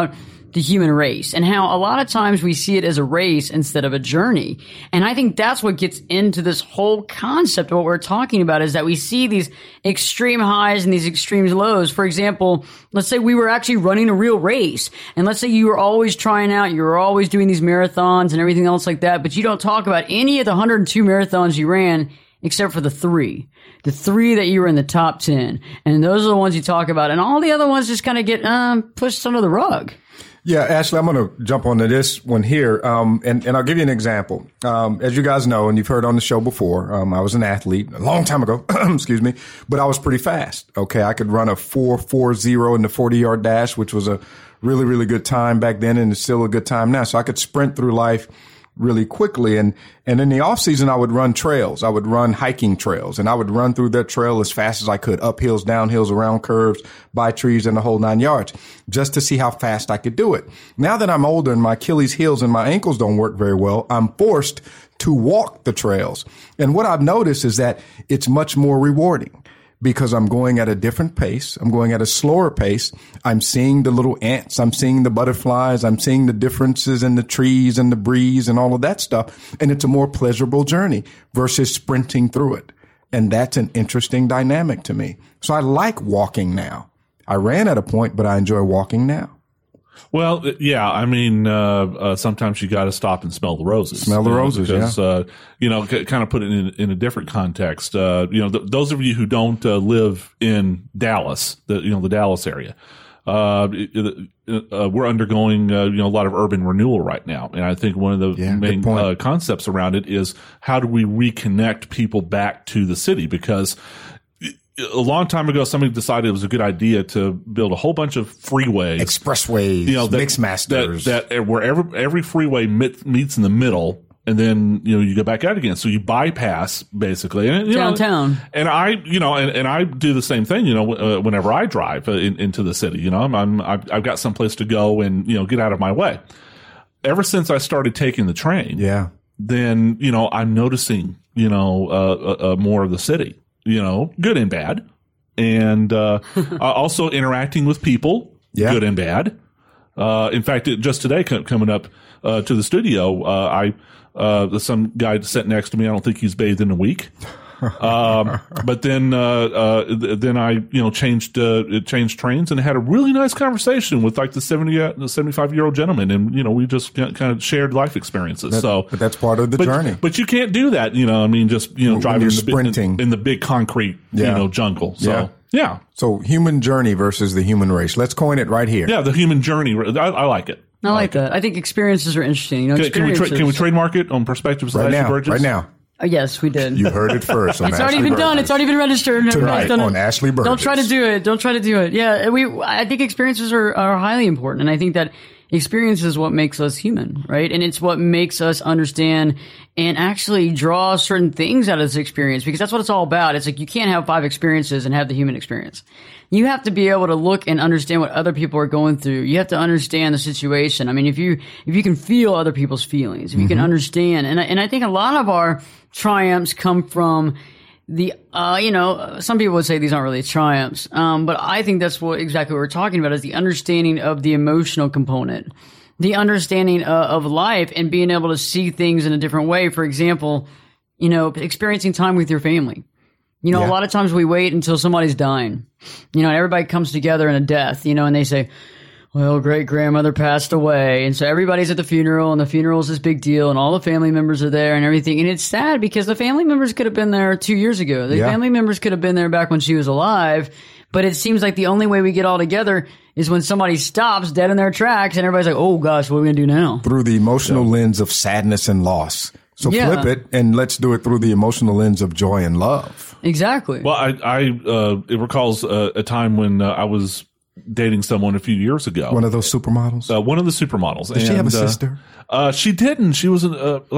the human race and how a lot of times we see it as a race instead of a journey. And I think that's what gets into this whole concept of what we're talking about, is that we see these extreme highs and these extreme lows. For example, let's say we were actually running a real race, and let's say you were always trying out, you were always doing these marathons and everything else like that, but you don't talk about any of the 102 marathons you ran except for the three that you were in the top 10. And those are the ones you talk about. And all the other ones just kind of get pushed under the rug. Yeah, Ashley, I'm going to jump onto this one here, and I'll give you an example. As you guys know, and you've heard on the show before, I was an athlete a long time ago, excuse me, but I was pretty fast. Okay, I could run a 4.40 in the 40-yard dash, which was a really, really good time back then, and it's still a good time now. So I could sprint through life really quickly. And in the off season, I would run trails. I would run hiking trails, and I would run through that trail as fast as I could, up hills, down hills, around curves, by trees, and the whole 9 yards, just to see how fast I could do it. Now that I'm older and my Achilles heels and my ankles don't work very well, I'm forced to walk the trails. And what I've noticed is that it's much more rewarding, because I'm going at a different pace. I'm going at a slower pace. I'm seeing the little ants. I'm seeing the butterflies. I'm seeing the differences in the trees and the breeze and all of that stuff. And it's a more pleasurable journey versus sprinting through it. And that's an interesting dynamic to me. So I like walking now. I ran at a point, but I enjoy walking now. Well, yeah, I mean, sometimes you got to stop and smell the roses. Smell the roses, because, kind of put it in a different context. Those of you who don't live in Dallas, the Dallas area, we're undergoing, a lot of urban renewal right now. And I think one of the main concepts around it is, how do we reconnect people back to the city? Because a long time ago, somebody decided it was a good idea to build a whole bunch of freeways, expressways, mixmasters, that where every freeway meets in the middle, and then you go back out again. So you bypass basically downtown. And I do the same thing. Whenever I drive into the city, I've got someplace to go and get out of my way. Ever since I started taking the train, then I'm noticing more of the city. Good and bad. And also interacting with people, good and bad. In fact, just today, coming up to the studio, some guy sat next to me. I don't think he's bathed in a week. But then I, changed trains and had a really nice conversation with like the 75-year-old gentleman. And, we just kind of shared life experiences. But that's part of the journey. But you can't do that, driving in the big concrete, jungle. So, yeah. So human journey versus the human race. Let's coin it right here. Yeah. The human journey. I like it. I like that. I think experiences are interesting. Can we trademark it on Perspectives right now? Burgess? Right now. Yes, we did. You heard it first. It's already been done. It's already been registered. Tonight on Ashley Burgess. Don't try to do it. Yeah, I think experiences are highly important, and I think that experience is what makes us human, right? And it's what makes us understand and actually draw certain things out of this experience, because that's what it's all about. It's like you can't have 5 experiences and have the human experience. You have to be able to look and understand what other people are going through. You have to understand the situation. I mean, if you can feel other people's feelings, if you can understand, and I think a lot of our triumphs come from the, some people would say these aren't really triumphs, but I think that's exactly what we're talking about, is the understanding of the emotional component, the understanding of life, and being able to see things in a different way. For example, experiencing time with your family. A lot of times we wait until somebody's dying, and everybody comes together in a death, and they say, well, great grandmother passed away. And so everybody's at the funeral, and the funeral is this big deal, and all the family members are there and everything. And it's sad because the family members could have been there 2 years ago. The family members could have been there back when she was alive. But it seems like the only way we get all together is when somebody stops dead in their tracks, and everybody's like, oh gosh, what are we going to do now? Through the emotional lens of sadness and loss. So flip it, and let's do it through the emotional lens of joy and love. Exactly. Well, it recalls a time when I was dating someone a few years ago. One of those supermodels? One of the supermodels. Did she have a sister? She didn't. She was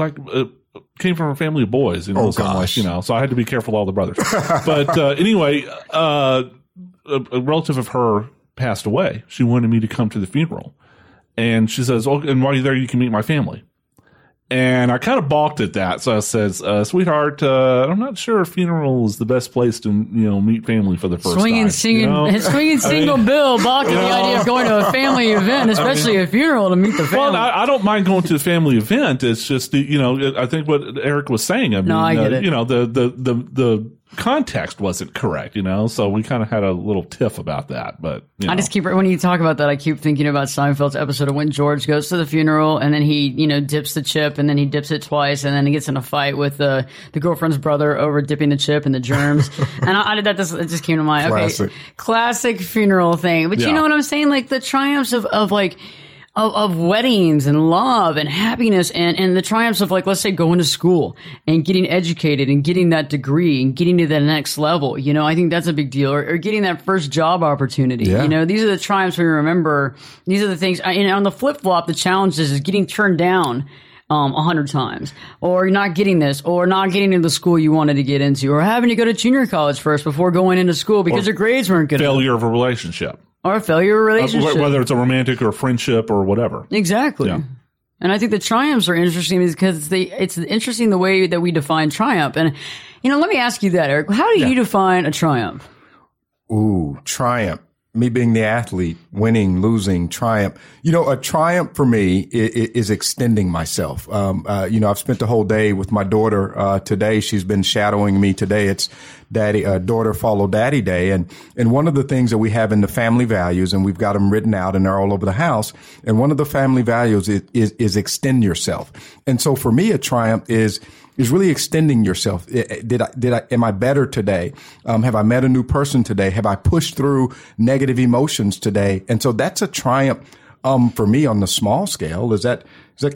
came from a family of boys. So I had to be careful of all the brothers. But anyway, a relative of her passed away. She wanted me to come to the funeral. And she says, oh, and while you're there, you can meet my family. And I kind of balked at that. So I says, sweetheart, I'm not sure a funeral is the best place to, meet family for the first swinging, time. Swinging single Bill balking the idea of going to a family event, especially a funeral, to meet the family. Well, I don't mind going to a family event. It's just, I think what Eric was saying. I get it. The context wasn't correct, so we kind of had a little tiff about that. But I just keep, when you talk about that, I keep thinking about Seinfeld's episode of when George goes to the funeral and then he, dips the chip and then he dips it twice and then he gets in a fight with the girlfriend's brother over dipping the chip and the germs. And it just came to mind. Classic. Okay, classic funeral thing. But you know what I'm saying? Like the triumphs of weddings and love and happiness and the triumphs of, like, let's say going to school and getting educated and getting that degree and getting to the next level. I think that's a big deal. Or getting that first job opportunity. Yeah. These are the triumphs we remember. These are the things. And on the flip flop, the challenge is getting turned down 100 times, or not getting this, or not getting into the school you wanted to get into, or having to go to junior college first before going into school because your grades weren't good enough. Failure of a relationship. Or a failure of a relationship. Whether it's a romantic or a friendship or whatever. Exactly. Yeah. And I think the triumphs are interesting because it's interesting the way that we define triumph. And, let me ask you that, Eric. How do you define a triumph? Ooh, triumph. Me being the athlete, winning, losing, triumph. A triumph for me is extending myself. I've spent the whole day with my daughter today. She's been shadowing me today. It's daughter follow daddy day. And one of the things that we have in the family values, and we've got them written out and they're all over the house. And one of the family values is extend yourself. And so for me, a triumph is really extending yourself. Am I better today? Have I met a new person today? Have I pushed through negative emotions today? And so that's a triumph, for me on the small scale. Is that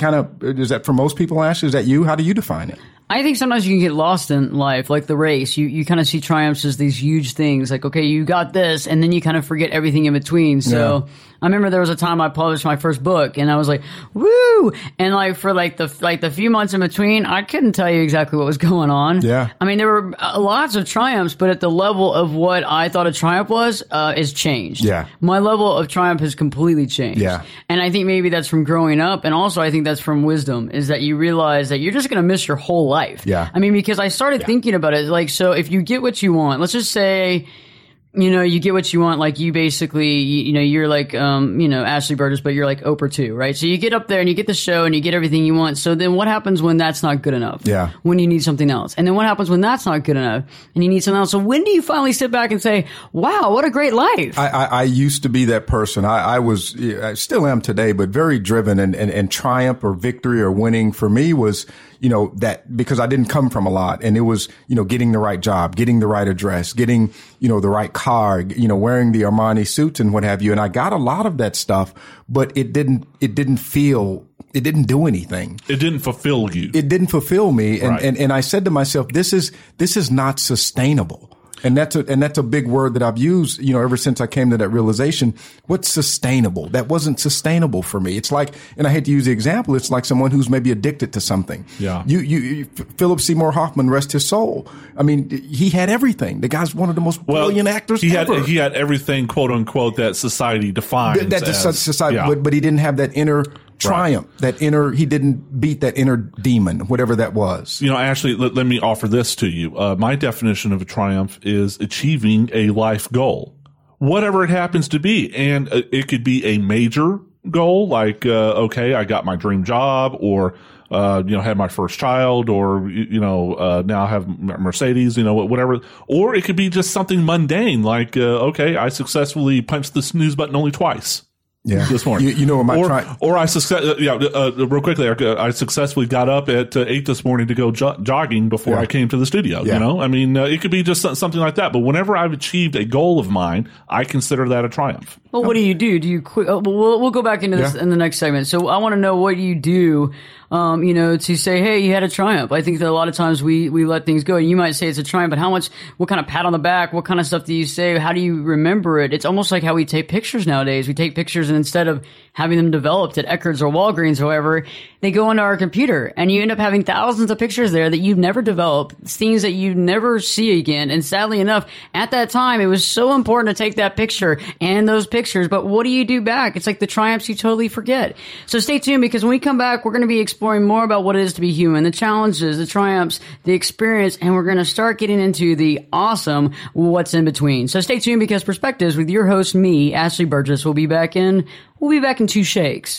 for most people, Ashley? Is that you? How do you define it? I think sometimes you can get lost in life, like the race. You kind of see triumphs as these huge things, like, okay, you got this, and then you kind of forget everything in between. So I remember there was a time I published my first book, and I was like, woo! And for the few months in between, I couldn't tell you exactly what was going on. Yeah. I mean, there were lots of triumphs, but at the level of what I thought a triumph was, is changed. Yeah. My level of triumph has completely changed. Yeah. And I think maybe that's from growing up, and also I think that's from wisdom, is that you realize that you're just going to miss your whole life. Yeah. I mean, because I started thinking about it, like, so if you get what you want, let's just say, you get what you want, like you basically, you're like, Ashley Burgess, but you're like Oprah too, right? So you get up there and you get the show and you get everything you want. So then what happens when that's not good enough? Yeah. When you need something else. And then what happens when that's not good enough and you need something else? So when do you finally sit back and say, wow, what a great life? I used to be that person. I still am today, but very driven and triumph or victory or winning for me was, that because I didn't come from a lot, and it was, getting the right job, getting the right address, getting, the right car, wearing the Armani suits and what have you. And I got a lot of that stuff, but it didn't do anything. It didn't fulfill you. It didn't fulfill me. Right. And I said to myself, this is not sustainable. And that's a big word that I've used, ever since I came to that realization. What's sustainable? That wasn't sustainable for me. It's like, and I hate to use the example, it's like someone who's maybe addicted to something. Yeah. Philip Seymour Hoffman, rest his soul. I mean, he had everything. The guy's one of the most brilliant actors ever. He had everything, quote unquote, that society defines. Society, yeah. but he didn't have that inner triumph, he didn't beat that inner demon, whatever that was. Ashley, let me offer this to you. My definition of a triumph is achieving a life goal, whatever it happens to be. And it could be a major goal, like, okay, I got my dream job, or, had my first child, or, now I have Mercedes, whatever. Or it could be just something mundane, like, okay, I successfully punched the snooze button only twice. Yeah. This morning. Or I real quickly, Eric, I successfully got up at 8 this morning to go jogging before I came to the studio. Yeah. I mean, it could be just something like that. But whenever I've achieved a goal of mine, I consider that a triumph. Well, what do you do? Do you quit? We'll go back into this in the next segment. So I want to know what you do, to say, hey, you had a triumph. I think that a lot of times we let things go. And you might say it's a triumph, but what kind of pat on the back, what kind of stuff do you say? How do you remember it? It's almost like how we take pictures nowadays. We take pictures and instead of having them developed at Eckerd's or Walgreens or whoever, they go into our computer and you end up having thousands of pictures there that you've never developed, things that you never see again. And sadly enough, at that time, it was so important to take that picture, and those pictures pictures, but what do you do back? It's like the triumphs you totally forget. So stay tuned, because when we come back, we're going to be exploring more about what it is to be human, the challenges, the triumphs, the experience, and we're going to start getting into the awesome what's in between. So stay tuned, because Perspectives with your host, me, Ashley Burgess, will be back in 2 shakes.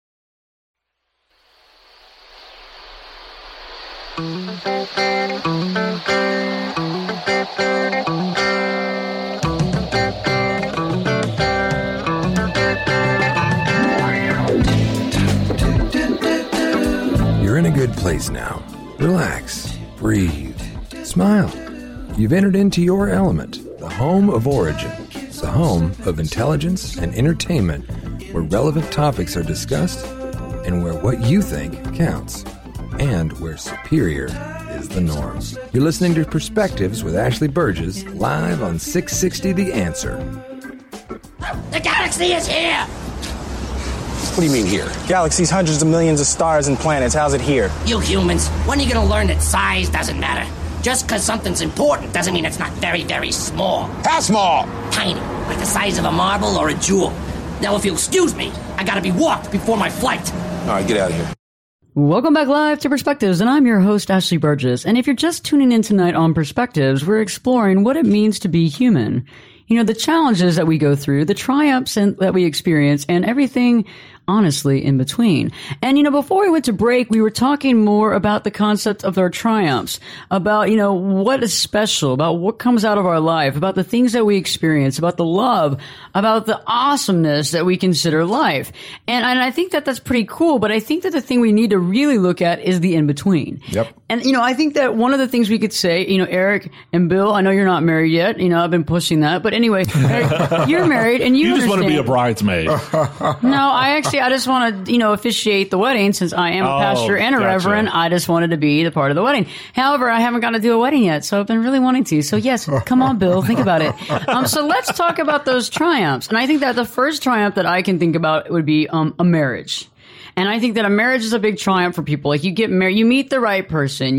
You're in a good place now. Relax, breathe, smile. You've entered into your element, the home of origin, the home of intelligence and entertainment, where relevant topics are discussed and where what you think counts, and where superior is the norm. You're listening to Perspectives with Ashley Burgess, live on 660 The Answer. The galaxy is here! What do you mean here? Galaxies, hundreds of millions of stars and planets. How's it here? You humans, when are you gonna learn that size doesn't matter? Just because something's important doesn't mean it's not very, very small. How small? Tiny, like the size of a marble or a jewel. Now, if you'll excuse me, I gotta be walked before my flight. All right, get out of here. Welcome back live to Perspectives, and I'm your host, Ashley Burgess. And if you're just tuning in tonight on Perspectives, we're exploring what it means to be human. You know, the challenges that we go through, the triumphs that we experience, and everything, honestly, in between. And, you know, before we went to break, we were talking more about the concept of our triumphs, about, you know, what is special, about what comes out of our life, about the things that we experience, about the love, about the awesomeness that we consider life. And I think that that's pretty cool, but I think that the thing we need to really look at is the in-between. Yep. And, you know, I think that one of the things we could say, you know, Eric and Bill, I know you're not married yet. You know, I've been pushing that. But anyway, Eric, you're married and you just understand. want to be a bridesmaid. No, I just want to, you know, officiate the wedding since I am a pastor and a reverend. I just wanted to be the part of the wedding. However, I haven't gotten to do a wedding yet, so I've been really wanting to. So yes, come on, Bill, think about it. So let's talk about those triumphs. And I think that the first triumph that I can think about would be a marriage. And I think that a marriage is a big triumph for people. Like, you get married, you meet the right person,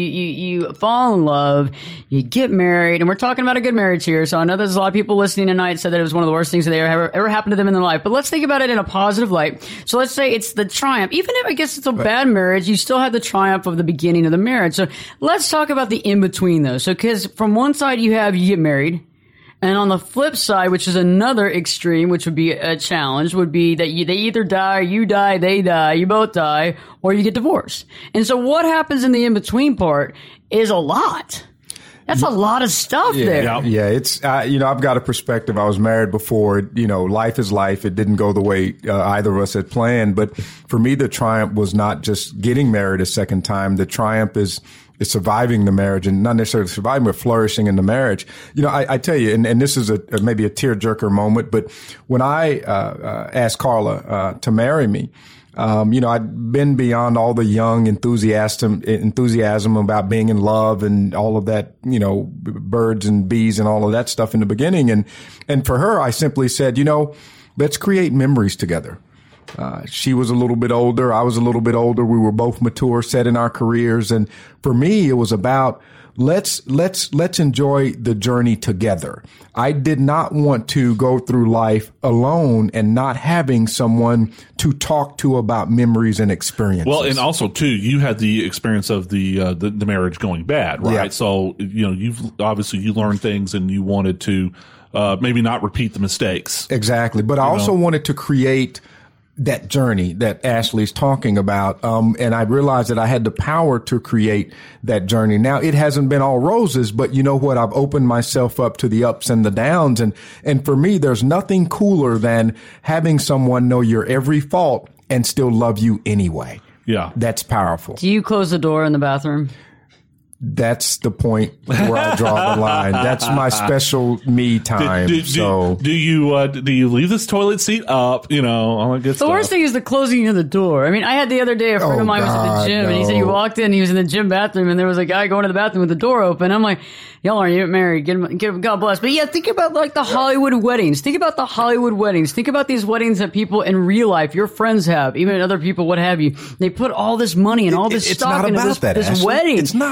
you fall in love, you get married, and we're talking about a good marriage here. So I know there's a lot of people listening tonight said that it was one of the worst things that ever happened to them in their life. But let's think about it in a positive light. So let's say it's the triumph. Even if I guess it's a bad marriage, you still have the triumph of the beginning of the marriage. So let's talk about the in-between though. So, cause from one side you get married. And on the flip side, which is another extreme, which would be a challenge, would be that they either die, you die, they die, you both die, or you get divorced. And so what happens in the in-between part is a lot. That's a lot of stuff there. Yeah, it's, you know, I've got a perspective. I was married before. You know, life is life. It didn't go the way either of us had planned. But for me, the triumph was not just getting married a second time. The triumph is surviving the marriage, and not necessarily surviving, but flourishing in the marriage. You know, I tell you, and this is maybe a tearjerker moment, but when I asked Carla to marry me, you know, I'd been beyond all the young enthusiasm about being in love and all of that, you know, birds and bees and all of that stuff in the beginning. And for her, I simply said, you know, let's create memories together. She was a little bit older. I was a little bit older. We were both mature, set in our careers. And for me, it was about let's enjoy the journey together. I did not want to go through life alone and not having someone to talk to about memories and experiences. Well, and also too, you had the experience of the marriage going bad, right? Yeah. So, you know, you learned things and you wanted to, maybe not repeat the mistakes. Exactly. But I also wanted to create that journey that Ashley's talking about. And I realized that I had the power to create that journey. Now, it hasn't been all roses, but you know what? I've opened myself up to the ups and the downs. And for me, there's nothing cooler than having someone know your every fault and still love you anyway. Yeah. That's powerful. Do you close the door in the bathroom? That's the point where I draw the line. That's my special me time. Do you leave this toilet seat up? You know, all that good stuff. The worst thing is the closing of the door. I mean, I had the other day a friend of mine was at the gym, and he said he walked in, he was in the gym bathroom, and there was a guy going to the bathroom with the door open. I'm like, y'all aren't married. God bless. But yeah, think about like the Hollywood weddings. Think about the Hollywood weddings. Think about these weddings that people in real life, your friends have, even other people, what have you. They put all this money and all this stock into this wedding. It's not about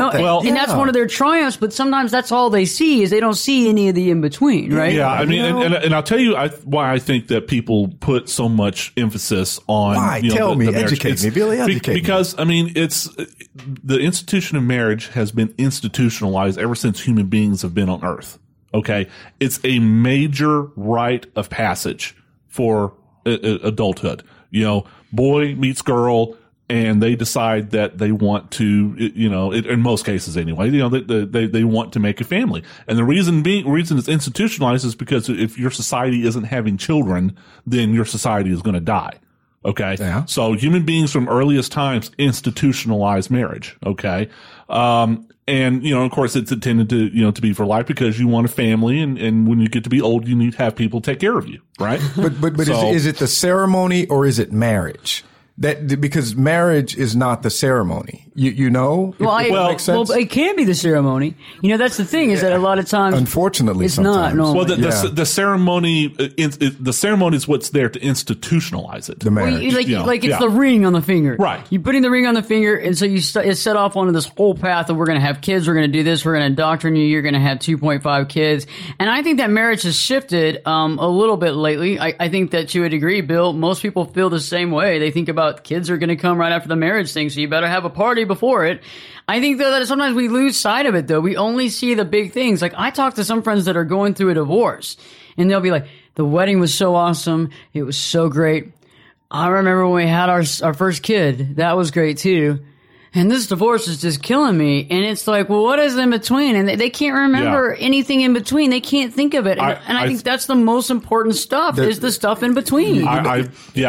that. Well, and that's one of their triumphs, but sometimes that's all they see is they don't see any of the in-between, right? Yeah, I mean, and I'll tell you why I think that people put so much emphasis on... Why? Tell me, educate me, Billy, educate me. Because, I mean, it's... The institution of marriage has been institutionalized ever since human beings have been on Earth, okay? It's a major rite of passage for adulthood. You know, boy meets girl, and they decide that they want to, you know, in most cases anyway, you know, they want to make a family. And the reason it's institutionalized is because if your society isn't having children, then your society is going to die. Okay. Yeah. So human beings from earliest times institutionalize marriage. Okay. And, you know, of course it's intended to, you know, to be for life because you want a family and when you get to be old, you need to have people take care of you. Right. But so, is it the ceremony or is it marriage? Because marriage is not the ceremony, you know? Well, makes sense? Well, it can be the ceremony. You know, that's the thing is that a lot of times, unfortunately, it's sometimes. not. Normally. Well, the ceremony, the ceremony is what's there to institutionalize it. The marriage, it's the ring on the finger, right? You're putting the ring on the finger, and so it set off onto this whole path of we're going to have kids, we're going to do this, we're going to indoctrinate you, you're going to have 2.5 kids, and I think that marriage has shifted a little bit lately. I think that you would agree, Bill. Most people feel the same way. They think about kids are going to come right after the marriage thing, so you better have a party before it. I think, though, that sometimes we lose sight of it, though. We only see the big things. Like, I talk to some friends that are going through a divorce, and they'll be like, the wedding was so awesome. It was so great. I remember when we had our first kid. That was great, too. And this divorce is just killing me. And it's like, well, what is in between? And they can't remember anything in between. They can't think of it. And I think that's the most important stuff is the stuff in between. I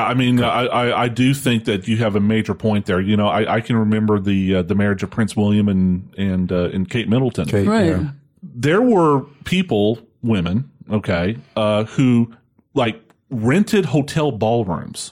do think that you have a major point there. You know, I can remember the marriage of Prince William and Kate Middleton. Right. Yeah. There were women, okay, who like rented hotel ballrooms.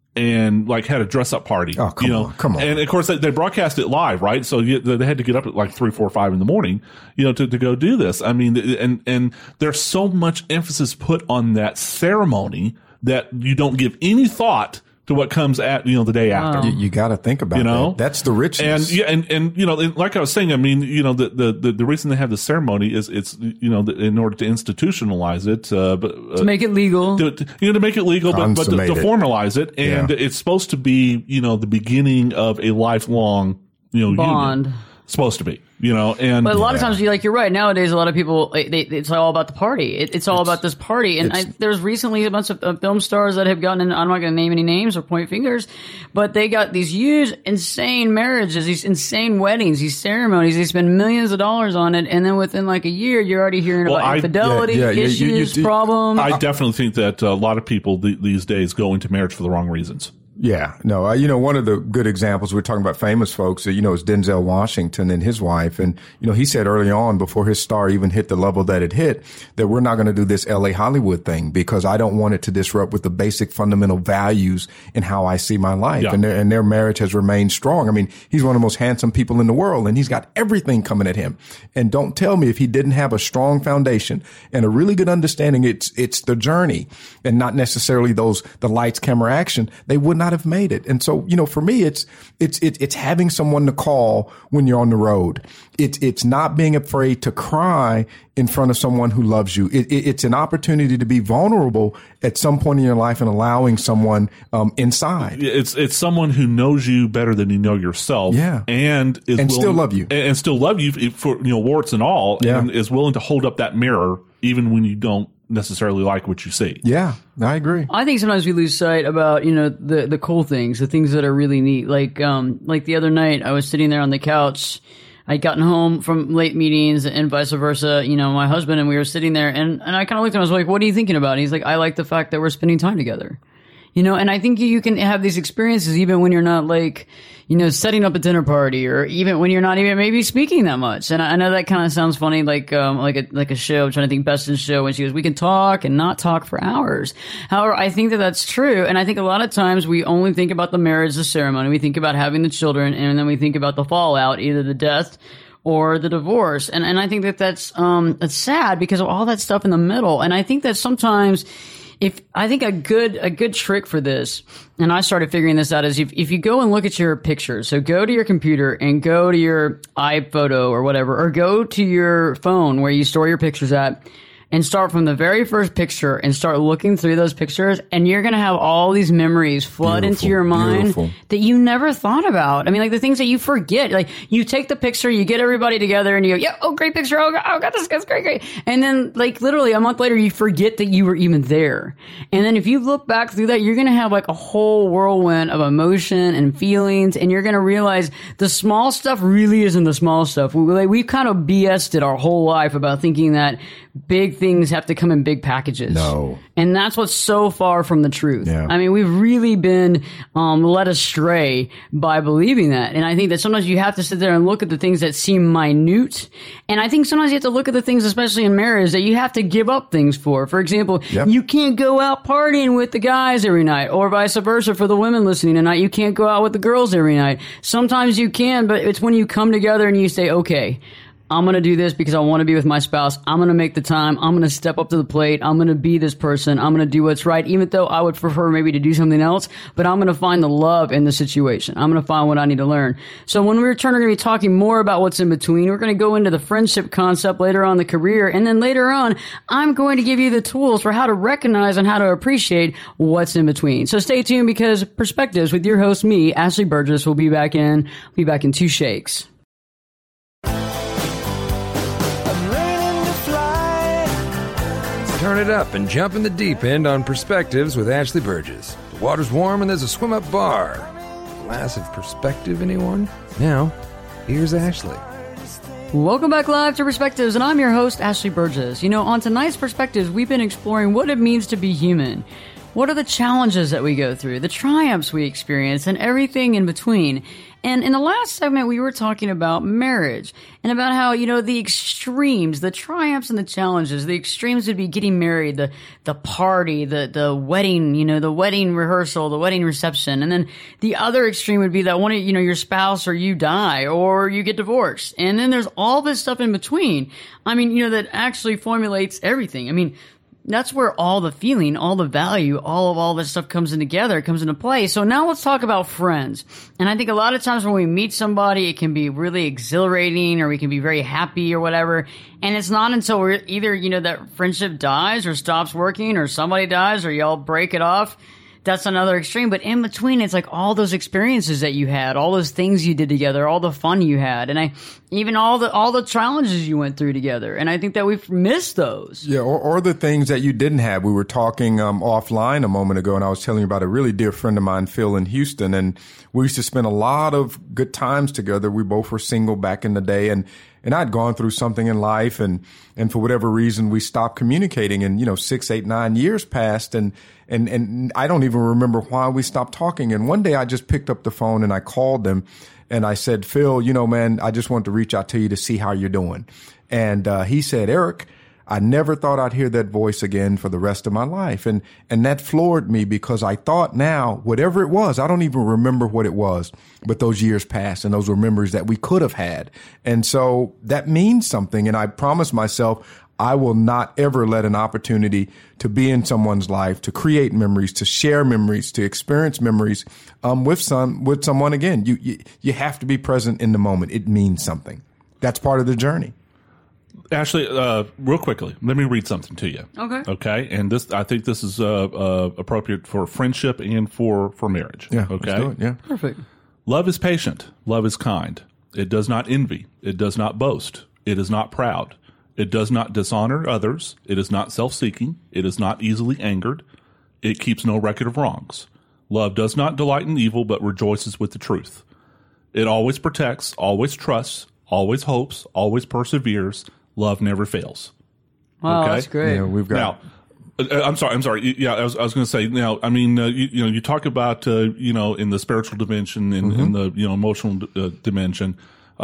And like had a dress up party. Oh, come on. And of course they broadcast it live, right? So they had to get up at like 3, 4, 5 in the morning, you know, to go do this. I mean, and there's so much emphasis put on that ceremony that you don't give any thought to what comes at, you know, the day after. You got to think about that. That's the richness. And you know, like I was saying, I mean, you know, the reason they have the ceremony is it's, you know, in order to institutionalize it, to make it legal, to make it legal, but to formalize it. And it's supposed to be, you know, the beginning of a lifelong, you know, bond. Union. Supposed to be, you know, and but a lot of times, you're right. Nowadays, a lot of people, it's all about the party. It's all about this party. And there's recently a bunch of film stars that have gotten in. I'm not going to name any names or point fingers, but they got these huge, insane marriages, these insane weddings, these ceremonies. They spend millions of dollars on it, and then within like a year, you're already hearing about infidelity issues, problems. I definitely think that a lot of people these days go into marriage for the wrong reasons. Yeah, no, you know, one of the good examples, we're talking about famous folks, you know, is Denzel Washington and his wife. And, you know, he said early on before his star even hit the level that it hit, that we're not going to do this LA Hollywood thing because I don't want it to disrupt with the basic fundamental values in how I see my life. Yeah. And their marriage has remained strong. I mean, he's one of the most handsome people in the world and he's got everything coming at him. And don't tell me if he didn't have a strong foundation and a really good understanding, it's the journey and not necessarily the lights, camera, action, they would not have made it. And so, you know, for me, it's having someone to call when you're on the road. It's not being afraid to cry in front of someone who loves you. It's an opportunity to be vulnerable at some point in your life and allowing someone inside. It's someone who knows you better than you know yourself. Yeah. And still love you. And still love you for, you know, warts and all. Yeah. And is willing to hold up that mirror even when you don't necessarily like what you see. Yeah, I agree. I think sometimes we lose sight about, you know, the cool things, the things that are really neat. Like the other night I was sitting there on the couch. I'd gotten home from late meetings and vice versa, you know, my husband, and we were sitting there and I kind of looked at him, I was like, what are you thinking about? And he's like, I like the fact that we're spending time together. You know, and I think you can have these experiences even when you're not like, you know, setting up a dinner party or even when you're not even maybe speaking that much. And I know that kind of sounds funny, like a show, I'm trying to think Beston's show when she goes, we can talk and not talk for hours. However, I think that that's true. And I think a lot of times we only think about the marriage, the ceremony. We think about having the children and then we think about the fallout, either the death or the divorce. And I think that that's sad because of all that stuff in the middle. And I think that sometimes I think a good trick for this, and I started figuring this out, is if you go and look at your pictures, so go to your computer and go to your iPhoto or whatever, or go to your phone where you store your pictures at, and start from the very first picture and start looking through those pictures, and you're going to have all these memories flood into your mind that you never thought about. I mean, like the things that you forget. Like you take the picture, you get everybody together, and you go, yeah, oh, great picture. Oh, got this. That's great. And then like literally a month later, you forget that you were even there. And then if you look back through that, you're going to have like a whole whirlwind of emotion and feelings, and you're going to realize the small stuff really isn't the small stuff. We've kind of BS'd it our whole life about thinking that big things have to come in big packages. No. And that's what's so far from the truth. Yeah. I mean, we've really been led astray by believing that. And I think that sometimes you have to sit there and look at the things that seem minute. And I think sometimes you have to look at the things, especially in marriage, that you have to give up things for. For example, you can't go out partying with the guys every night, or vice versa for the women listening tonight. You can't go out with the girls every night. Sometimes you can, but it's when you come together and you say, okay, I'm going to do this because I want to be with my spouse. I'm going to make the time. I'm going to step up to the plate. I'm going to be this person. I'm going to do what's right, even though I would prefer maybe to do something else. But I'm going to find the love in the situation. I'm going to find what I need to learn. So when we return, we're going to be talking more about what's in between. We're going to go into the friendship concept later on, the career. And then later on, I'm going to give you the tools for how to recognize and how to appreciate what's in between. So stay tuned, because Perspectives with your host, me, Ashley Burgess, will be back in 2 shakes. Turn it up and jump in the deep end on Perspectives with Ashley Burgess. The water's warm and there's a swim-up bar. A glass of perspective, anyone? Now, here's Ashley. Welcome back live to Perspectives, and I'm your host, Ashley Burgess. You know, on tonight's Perspectives, we've been exploring what it means to be human. What are the challenges that we go through, the triumphs we experience, and everything in between? And in the last segment, we were talking about marriage and about how, you know, the extremes, the triumphs and the challenges, the extremes would be getting married, the party, the wedding, you know, the wedding rehearsal, the wedding reception. And then the other extreme would be that one, you know, your spouse or you die or you get divorced. And then there's all this stuff in between. I mean, you know, that actually formulates everything. I mean, that's where all the feeling, all the value, all this stuff comes in together, comes into play. So now let's talk about friends. And I think a lot of times when we meet somebody, it can be really exhilarating, or we can be very happy or whatever. And it's not until we're either, you know, that friendship dies or stops working, or somebody dies, or y'all break it off. That's another extreme. But in between, it's like all those experiences that you had, all those things you did together, all the fun you had, and even all the challenges you went through together. And I think that we've missed those. Yeah, or the things that you didn't have. We were talking offline a moment ago, and I was telling you about a really dear friend of mine, Phil, in Houston, and we used to spend a lot of good times together. We both were single back in the day, and I'd gone through something in life, and for whatever reason, we stopped communicating, and, you know, 6, 8, 9 years passed, and I don't even remember why we stopped talking. And one day I just picked up the phone and I called him and I said, Phil, you know, man, I just wanted to reach out to you to see how you're doing. And he said, Eric, I never thought I'd hear that voice again for the rest of my life. And that floored me, because I thought now, whatever it was, I don't even remember what it was, but those years passed and those were memories that we could have had. And so that means something. And I promised myself I will not ever let an opportunity to be in someone's life, to create memories, to share memories, to experience memories with someone again. You have to be present in the moment. It means something. That's part of the journey. Ashley, real quickly, let me read something to you. Okay. And I think this is appropriate for friendship and for marriage. Yeah. Okay. Let's do it. Yeah. Perfect. Love is patient. Love is kind. It does not envy. It does not boast. It is not proud. It does not dishonor others. It is not self-seeking. It is not easily angered. It keeps no record of wrongs. Love does not delight in evil, but rejoices with the truth. It always protects, always trusts, always hopes, always perseveres. Love never fails. Wow, okay? That's great. Yeah, we've got. Now, I'm sorry. Yeah, I was going to say. Now, I mean, you talk about in the spiritual dimension, in the emotional dimension.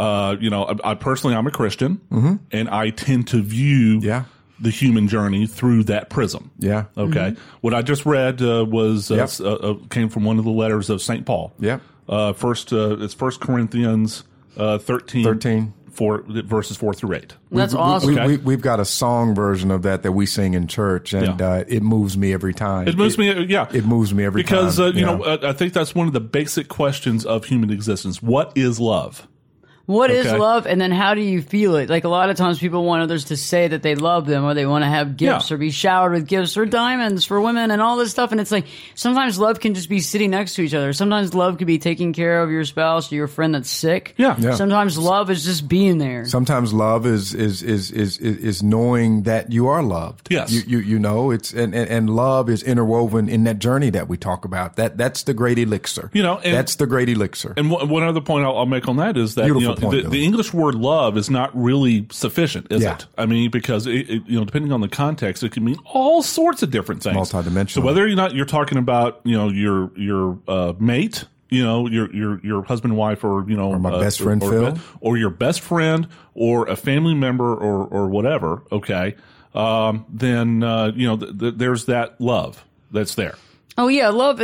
I personally, I'm a Christian, and I tend to view the human journey through that prism. Yeah. Okay. What I just read came from one of the letters of St. Paul. Yeah. It's 1 Corinthians 13, verses 4 through 8. That's awesome. We've got a song version of that we sing in church, and it moves me every time. It moves me, It moves me every because, time. Because, I think that's one of the basic questions of human existence. What is love? What is love, and then how do you feel it? Like, a lot of times people want others to say that they love them, or they want to have gifts or be showered with gifts or diamonds for women and all this stuff. And it's like, sometimes love can just be sitting next to each other. Sometimes love could be taking care of your spouse or your friend that's sick. Yeah. Sometimes love is just being there. Sometimes love is knowing that you are loved. Yes. You know, it's and love is interwoven in that journey that we talk about. That's the great elixir. That's the great elixir. And one other point I'll make on that is that Beautiful point, the English word love is not really sufficient, is it? I mean, because depending on the context, it can mean all sorts of different things. Multidimensional. So whether or not you're talking about your mate, your husband, wife, or my best friend Phil, or your best friend, or a family member, or whatever. Okay, then there's that love that's there. Oh yeah, love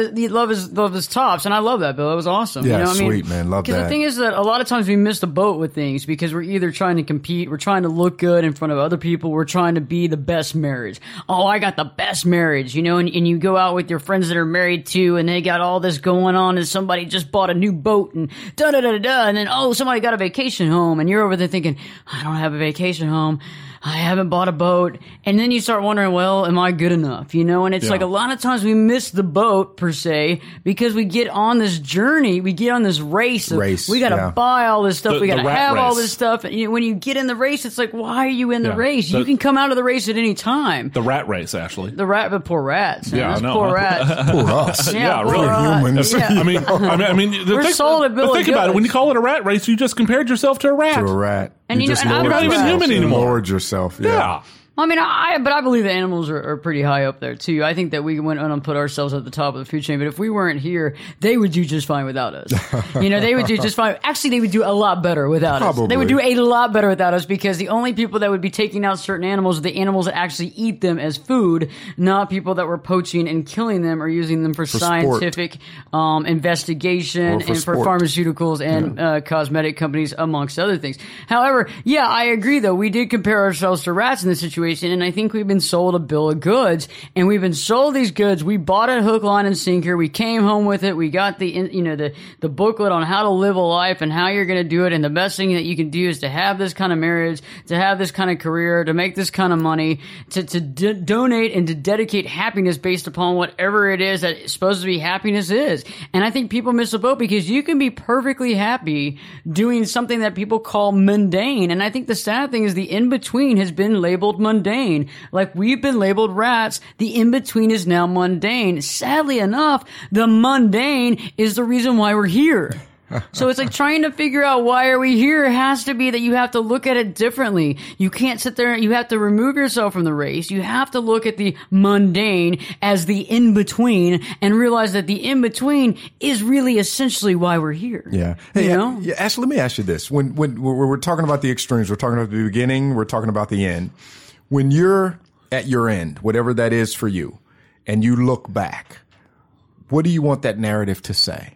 is tops, and I love that, Bill. It was awesome. Yeah, sweet, man. Love that. Because the thing is that a lot of times we miss the boat with things because we're either trying to compete, we're trying to look good in front of other people, we're trying to be the best marriage. Oh, I got the best marriage, and you go out with your friends that are married too, and they got all this going on, and somebody just bought a new boat, and da-da-da-da-da, and then, somebody got a vacation home, and you're over there thinking, I don't have a vacation home. I haven't bought a boat. And then you start wondering, well, am I good enough? And it's like a lot of times we miss the boat, per se, because we get on this journey, we get on this race. We got to buy all this stuff. We got to have all this stuff. And when you get in the race, it's like, why are you in the race? You can come out of the race at any time. The rat race, actually. But poor rats. Yeah, I know. Poor rats. Poor us. Yeah, really. Humans. Yeah. I mean, we're sold at Bill think about it. When you call it a rat race, you just compared yourself to a rat. To a rat. And you just and I'm not even human anymore. Lowered yourself. Yeah. I mean, I believe the animals are pretty high up there too. I think that we went on and put ourselves at the top of the food chain. But if we weren't here, they would do just fine without us. They would do just fine. Actually, they would do a lot better without us. They would do a lot better without us because the only people that would be taking out certain animals are the animals that actually eat them as food, not people that were poaching and killing them or using them for scientific investigation and for pharmaceuticals and cosmetic companies, amongst other things. However, yeah, I agree though. We did compare ourselves to rats in this situation. And I think we've been sold a bill of goods, and we've been sold these goods. We bought it hook, line, and sinker. We came home with it. We got the booklet on how to live a life and how you're going to do it. And the best thing that you can do is to have this kind of marriage, to have this kind of career, to make this kind of money, to donate and to dedicate happiness based upon whatever it is that supposed to be happiness is. And I think people miss the boat because you can be perfectly happy doing something that people call mundane. And I think the sad thing is the in-between has been labeled mundane. Like we've been labeled rats, the in-between is now mundane. Sadly enough, the mundane is the reason why we're here. So it's like trying to figure out why are we here has to be that you have to look at it differently. You can't sit there, you have to remove yourself from the race. You have to look at the mundane as the in-between and realize that the in-between is really essentially why we're here. Yeah. Hey, Ashley, let me ask you this. When we're talking about the extremes, we're talking about the beginning, we're talking about the end. When you're at your end, whatever that is for you, and you look back, what do you want that narrative to say?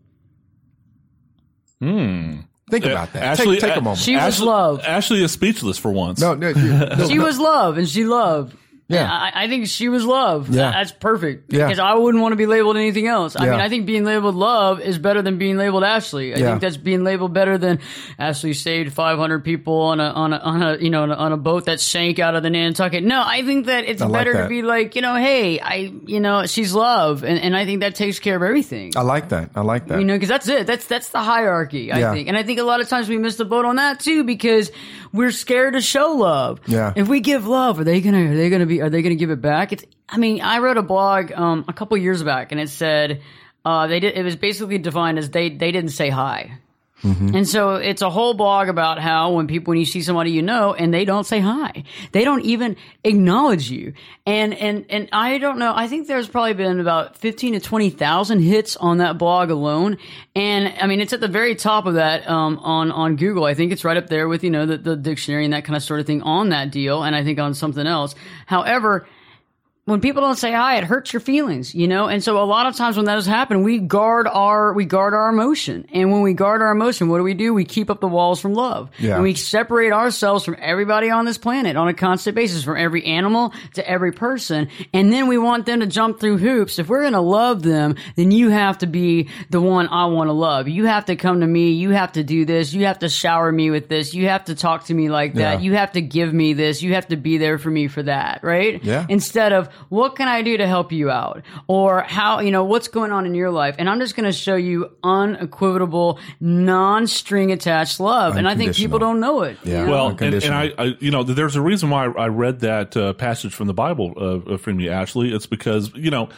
Think about that. Ashley, take a moment. She was love. Ashley is speechless for once. No, she was love, and she loved. Yeah. I think she was love. Yeah. That's perfect. Yeah. Because I wouldn't want to be labeled anything else. I Yeah. mean, I think being labeled love is better than being labeled Ashley. I think that's being labeled better than Ashley saved 500 people on a boat that sank out of the Nantucket. No, I think that it's better to be like, hey, she's love. And I think that takes care of everything. I like that. Because that's it. That's the hierarchy, I think. And I think a lot of times we miss the boat on that too because we're scared to show love. Yeah. If we give love, are they going to give it back? I wrote a blog a couple years back, and it said it was basically defined as they didn't say hi. Mm-hmm. And so it's a whole blog about how when you see somebody and they don't say hi, they don't even acknowledge you. And I don't know, I think there's probably been about 15 to 20,000 hits on that blog alone. And I mean, it's at the very top of that on Google. I think it's right up there with, the dictionary and that kind of sort of thing on that deal. And I think on something else. However, when people don't say hi, it hurts your feelings, you know? And so a lot of times when that has happened, we guard our emotion. And when we guard our emotion, what do? We keep up the walls from love. Yeah. And we separate ourselves from everybody on this planet on a constant basis, from every animal to every person. And then we want them to jump through hoops. If we're going to love them, then you have to be the one I want to love. You have to come to me. You have to do this. You have to shower me with this. You have to talk to me like that. Yeah. You have to give me this. You have to be there for me for that, right? Yeah. Instead of, what can I do to help you out? Or how, what's going on in your life? And I'm just going to show you unequivocal, non-string attached love. And I think people don't know it. Yeah. You know? Well, and I there's a reason why I read that passage from the Bible from you, Ashley. It's because,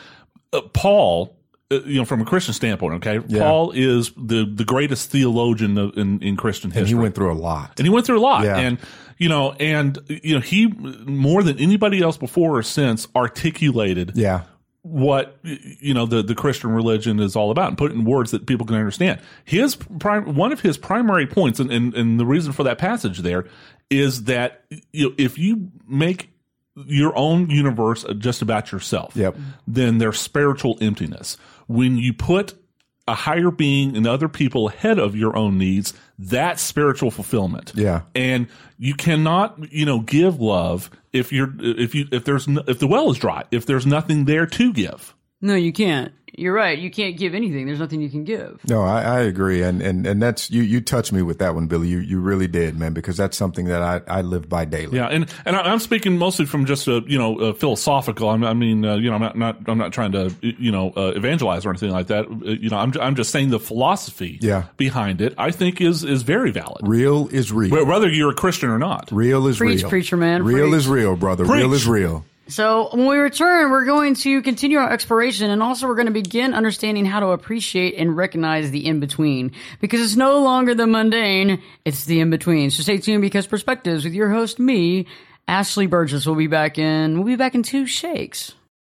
Paul, from a Christian standpoint, okay, Yeah. Paul is the greatest theologian in Christian history. And he went through a lot. Yeah. Yeah. He more than anybody else before or since articulated Yeah. what the Christian religion is all about and put it in words that people can understand. One of his primary points, and the reason for that passage there, is that if you make your own universe just about yourself, Yep. then there's spiritual emptiness. When you put a higher being and other people ahead of your own needs, that's spiritual fulfillment. Yeah. And you cannot, give love if the well is dry, if there's nothing there to give. No, you can't. You're right. You can't give anything. There's nothing you can give. No, I agree. And that's, you touched me with that one, Billy. You really did, man, because that's something that I live by daily. Yeah. And I'm speaking mostly from just a philosophical. I'm not trying to, evangelize or anything like that. I'm just saying the philosophy behind it, I think is very valid. Real is real. Whether you're a Christian or not. Real is Preach, real. preacher man. Real Preach. is real, brother. Preach. Real is real. So when we return, we're going to continue our exploration, and also we're going to begin understanding how to appreciate and recognize the in-between, because it's no longer the mundane, it's the in-between. So stay tuned, because Perspectives with your host, me, Ashley Burgess, we'll be back in 2 shakes.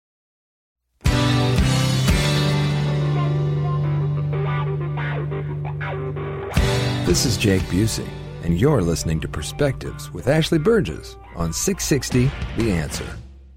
This is Jake Busey, and you're listening to Perspectives with Ashley Burgess on 660 The Answer.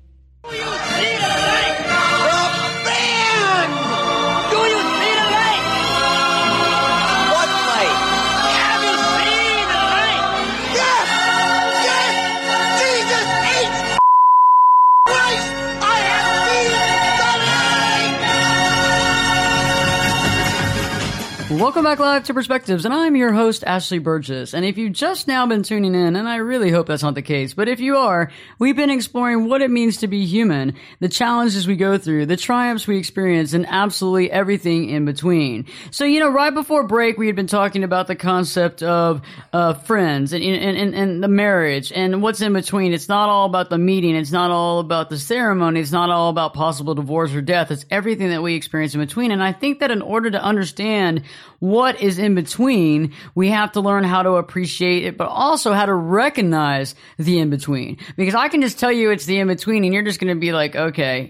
Welcome back live to Perspectives, and I'm your host, Ashley Burgess. And if you've just now been tuning in, and I really hope that's not the case, but if you are, we've been exploring what it means to be human, the challenges we go through, the triumphs we experience, and absolutely everything in between. So, right before break, we had been talking about the concept of friends and the marriage and what's in between. It's not all about the meeting. It's not all about the ceremony. It's not all about possible divorce or death. It's everything that we experience in between. And I think that in order to understand what is in between, we have to learn how to appreciate it, but also how to recognize the in between. Because I can just tell you it's the in between, and you're just going to be like, okay,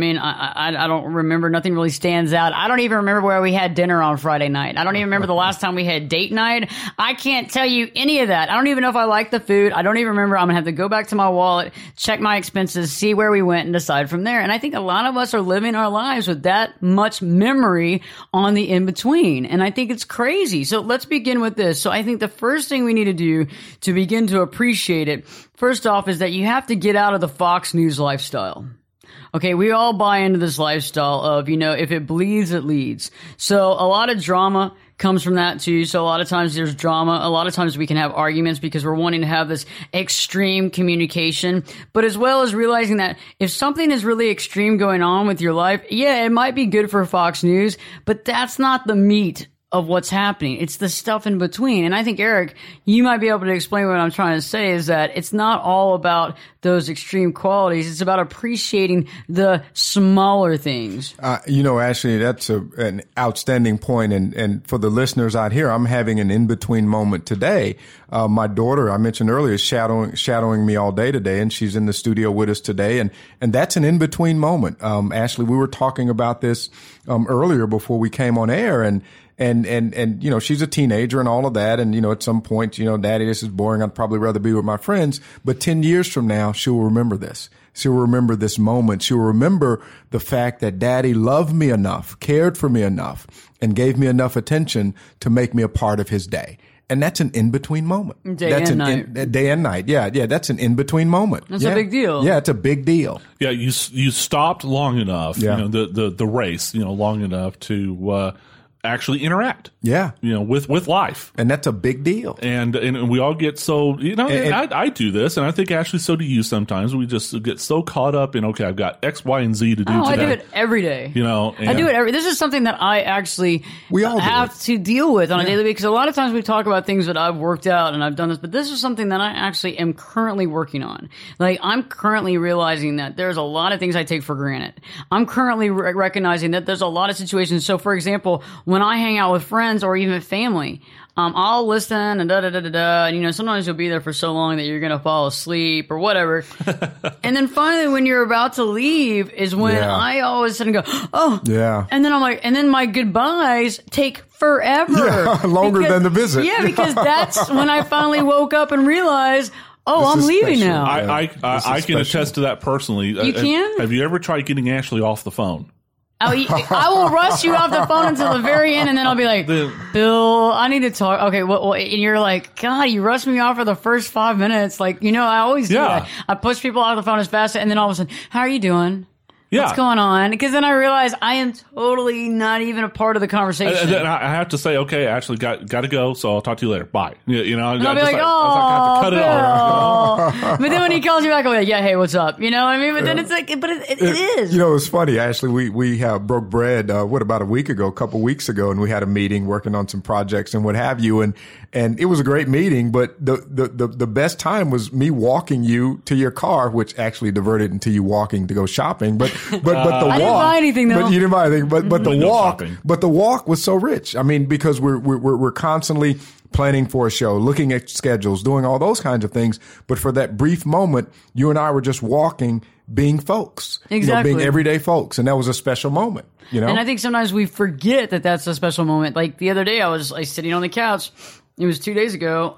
I don't remember. Nothing really stands out. I don't even remember where we had dinner on Friday night. I don't even remember the last time we had date night. I can't tell you any of that. I don't even know if I like the food. I don't even remember. I'm going to have to go back to my wallet, check my expenses, see where we went, and decide from there. And I think a lot of us are living our lives with that much memory on the in between. And I think it's crazy. So let's begin with this. So I think the first thing we need to do to begin to appreciate it, first off, is that you have to get out of the Fox News lifestyle. Okay, we all buy into this lifestyle of, if it bleeds, it leads. So a lot of drama comes from that too. So a lot of times there's drama. A lot of times we can have arguments because we're wanting to have this extreme communication, but as well as realizing that if something is really extreme going on with your life, yeah, it might be good for Fox News, but that's not the meat of what's happening. It's the stuff in between. And I think, Eric, you might be able to explain what I'm trying to say is that it's not all about those extreme qualities. It's about appreciating the smaller things. Ashley, that's an outstanding point. And for the listeners out here, I'm having an in-between moment today. My daughter, I mentioned earlier, is shadowing me all day today, and she's in the studio with us today. And that's an in-between moment. Ashley, we were talking about this earlier before we came on air, and And, you know, she's a teenager and all of that. And, you know, at some point, you know, Daddy, this is boring. I'd probably rather be with my friends. But 10 years from now, she'll remember this. She'll remember this moment. She'll remember the fact that Daddy loved me enough, cared for me enough, and gave me enough attention to make me a part of his day. And that's an in-between moment. Day and night. Yeah. That's an in-between moment. That's a big deal. Yeah, it's a big deal. Yeah, you stopped long enough, Yeah. you know, the race, you know, long enough to actually interact. Yeah. You know, with life. And that's a big deal. And we all get so, you know, And- I do this, and I think, Ashley, so do you sometimes. We just get so caught up in, okay, I've got X, Y, and Z to do today. I do it every day. You know, I do it this is something that I actually We all do have to deal with on a daily basis. Because a lot of times we talk about things that I've worked out and I've done this, but this is something that I actually am currently working on. Like, I'm currently realizing that there's a lot of things I take for granted. I'm currently recognizing that there's a lot of situations. So, for example, when I hang out with friends or even family, I'll listen and and you know, sometimes you'll be there for so long that you're gonna fall asleep or whatever. And then finally, when you're about to leave, is when Yeah. I all of a sudden go, oh, Yeah. and then I'm like, and then my goodbyes take forever, Yeah, longer than the visit. Yeah, because that's when I finally woke up and realized, oh, This I'm is leaving special. now. I can special. attest to that personally. You can? Have you ever tried getting Ashley off the phone? I will rush you off the phone until the very end, and then I'll be like, Bill, I need to talk. Okay, well, and you're like, God, you rushed me off for the first 5 minutes. Like, you know, I always do Yeah. that. I push people off the phone as fast, and then all of a sudden, how are you doing? Yeah. What's going on? Because then I realize I am totally not even a part of the conversation. And then I have to say, okay, Ashley, got to go, so I'll talk to you later. Bye. You know, And I'll be just like, I have to cut it off. Bill. But then when he calls you back, I'll be like, yeah, hey, what's up? You know what I mean? But then it's like, but it is. You know, it's funny, Ashley. We have broke bread, about a week ago, a couple weeks ago, and we had a meeting working on some projects and what have you. And it was a great meeting, but the best time was me walking you to your car, which actually diverted into you walking to go shopping. But the I didn't buy anything though. But you didn't buy anything. But the No walk, shopping. but the walk was so rich. I mean, because we're constantly planning for a show, looking at schedules, doing all those kinds of things. But for that brief moment, you and I were just walking, being folks, Exactly. being everyday folks, and that was a special moment. You know, And I think sometimes we forget that that's a special moment. Like the other day, I was like sitting on the couch. It was 2 days ago.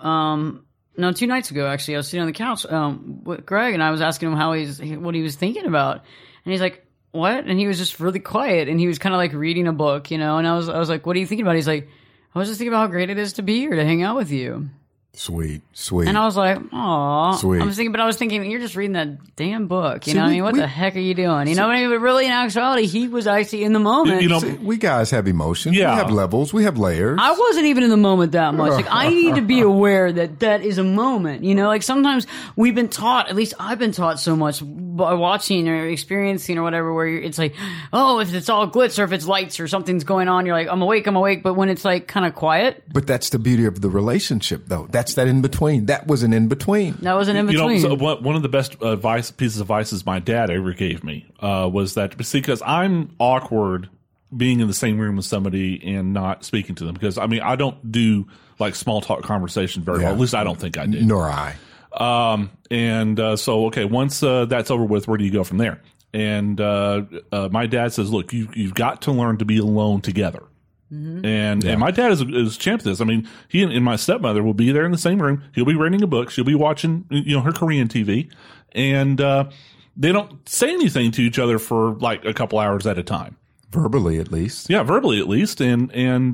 No, 2 nights ago, actually. I was sitting on the couch with Greg, and I was asking him what he was thinking about. And he's like, what? And he was just really quiet, and he was kind of like reading a book, you know. And I was like, what are you thinking about? He's like, I was just thinking about how great it is to be here, to hang out with you. Sweet. And I was like, aw. Sweet. I was thinking, you're just reading that damn book. You See, know what I mean? What the heck are you doing? You know what I mean? But really, in actuality, he was actually in the moment. You know, See, we guys have emotions. Yeah. We have levels. We have layers. I wasn't even in the moment that much. Like, I need to be aware that that is a moment. You know, like sometimes we've been taught, at least I've been taught so much by watching or experiencing or whatever, where it's like, oh, if it's all glitz or if it's lights or something's going on, you're like, I'm awake. But when it's like kind of quiet, But that's the beauty of the relationship, though. That's that in between. That was an in between. that was an in between. You know, so one of the best pieces of advice my dad ever gave me was that, because I'm awkward being in the same room with somebody and not speaking to them, because I mean, I don't do like small talk conversation very well. At least I don't think I do. Nor I. So okay, once that's over with, where do you go from there? And my dad says, look, you've got to learn to be alone together. And my dad is champ of this. I mean, he and my stepmother will be there in the same room. He'll be reading a book. She'll be watching, her Korean TV, and they don't say anything to each other for like a couple hours at a time. Verbally, at least. Yeah, verbally at least. And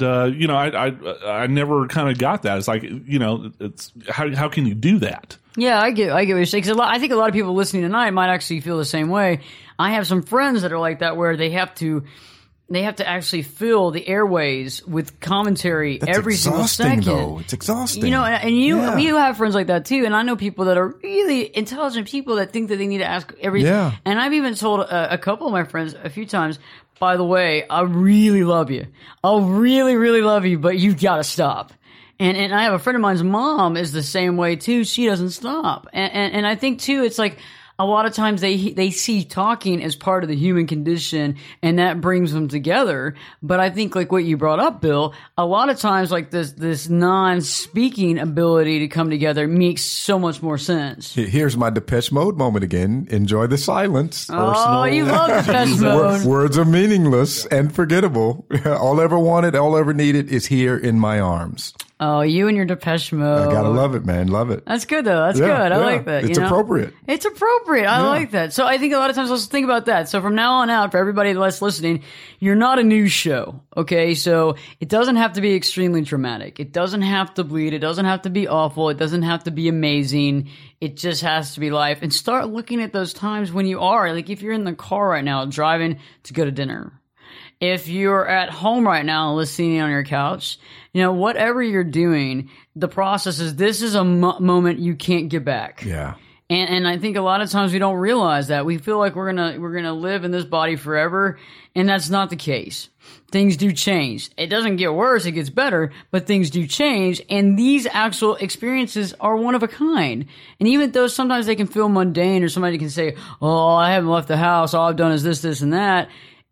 I never kind of got that. It's like, it's how can you do that? Yeah, I get what you're saying. Because I think a lot of people listening tonight might actually feel the same way. I have some friends that are like that, where they have to actually fill the airways with commentary every single second. Though. It's exhausting. And you have friends like that too. And I know people that are really intelligent people that think that they need to ask everything. Yeah. And I've even told a couple of my friends a few times, by the way, I really love you. I really, really love you, but you've got to stop. And I have a friend of mine's mom is the same way too. She doesn't stop. And I think too, it's like, a lot of times they see talking as part of the human condition, and that brings them together. But I think like what you brought up, Bill, a lot of times like this non-speaking ability to come together makes so much more sense. Here's my Depeche Mode moment again. Enjoy the silence. Oh, you love Depeche Mode. Words are meaningless and forgettable. All I ever wanted, all I ever needed is here in my arms. Oh, you and your Depeche Mode. I gotta love it, man. Love it. That's good, though. That's good. I like that. It's appropriate. It's appropriate. I like that. So I think a lot of times, let's think about that. So from now on out, for everybody that's listening, you're not a news show, okay? So it doesn't have to be extremely dramatic. It doesn't have to bleed. It doesn't have to be awful. It doesn't have to be amazing. It just has to be life. And start looking at those times when you are, like if you're in the car right now driving to go to dinner. If you're at home right now listening on your couch, whatever you're doing, the process is this is a moment you can't get back. Yeah. And I think a lot of times we don't realize that. We feel like we're gonna live in this body forever, and that's not the case. Things do change. It doesn't get worse, it gets better, but things do change, and these actual experiences are one of a kind. And even though sometimes they can feel mundane, or somebody can say, oh, I haven't left the house, all I've done is this, and that.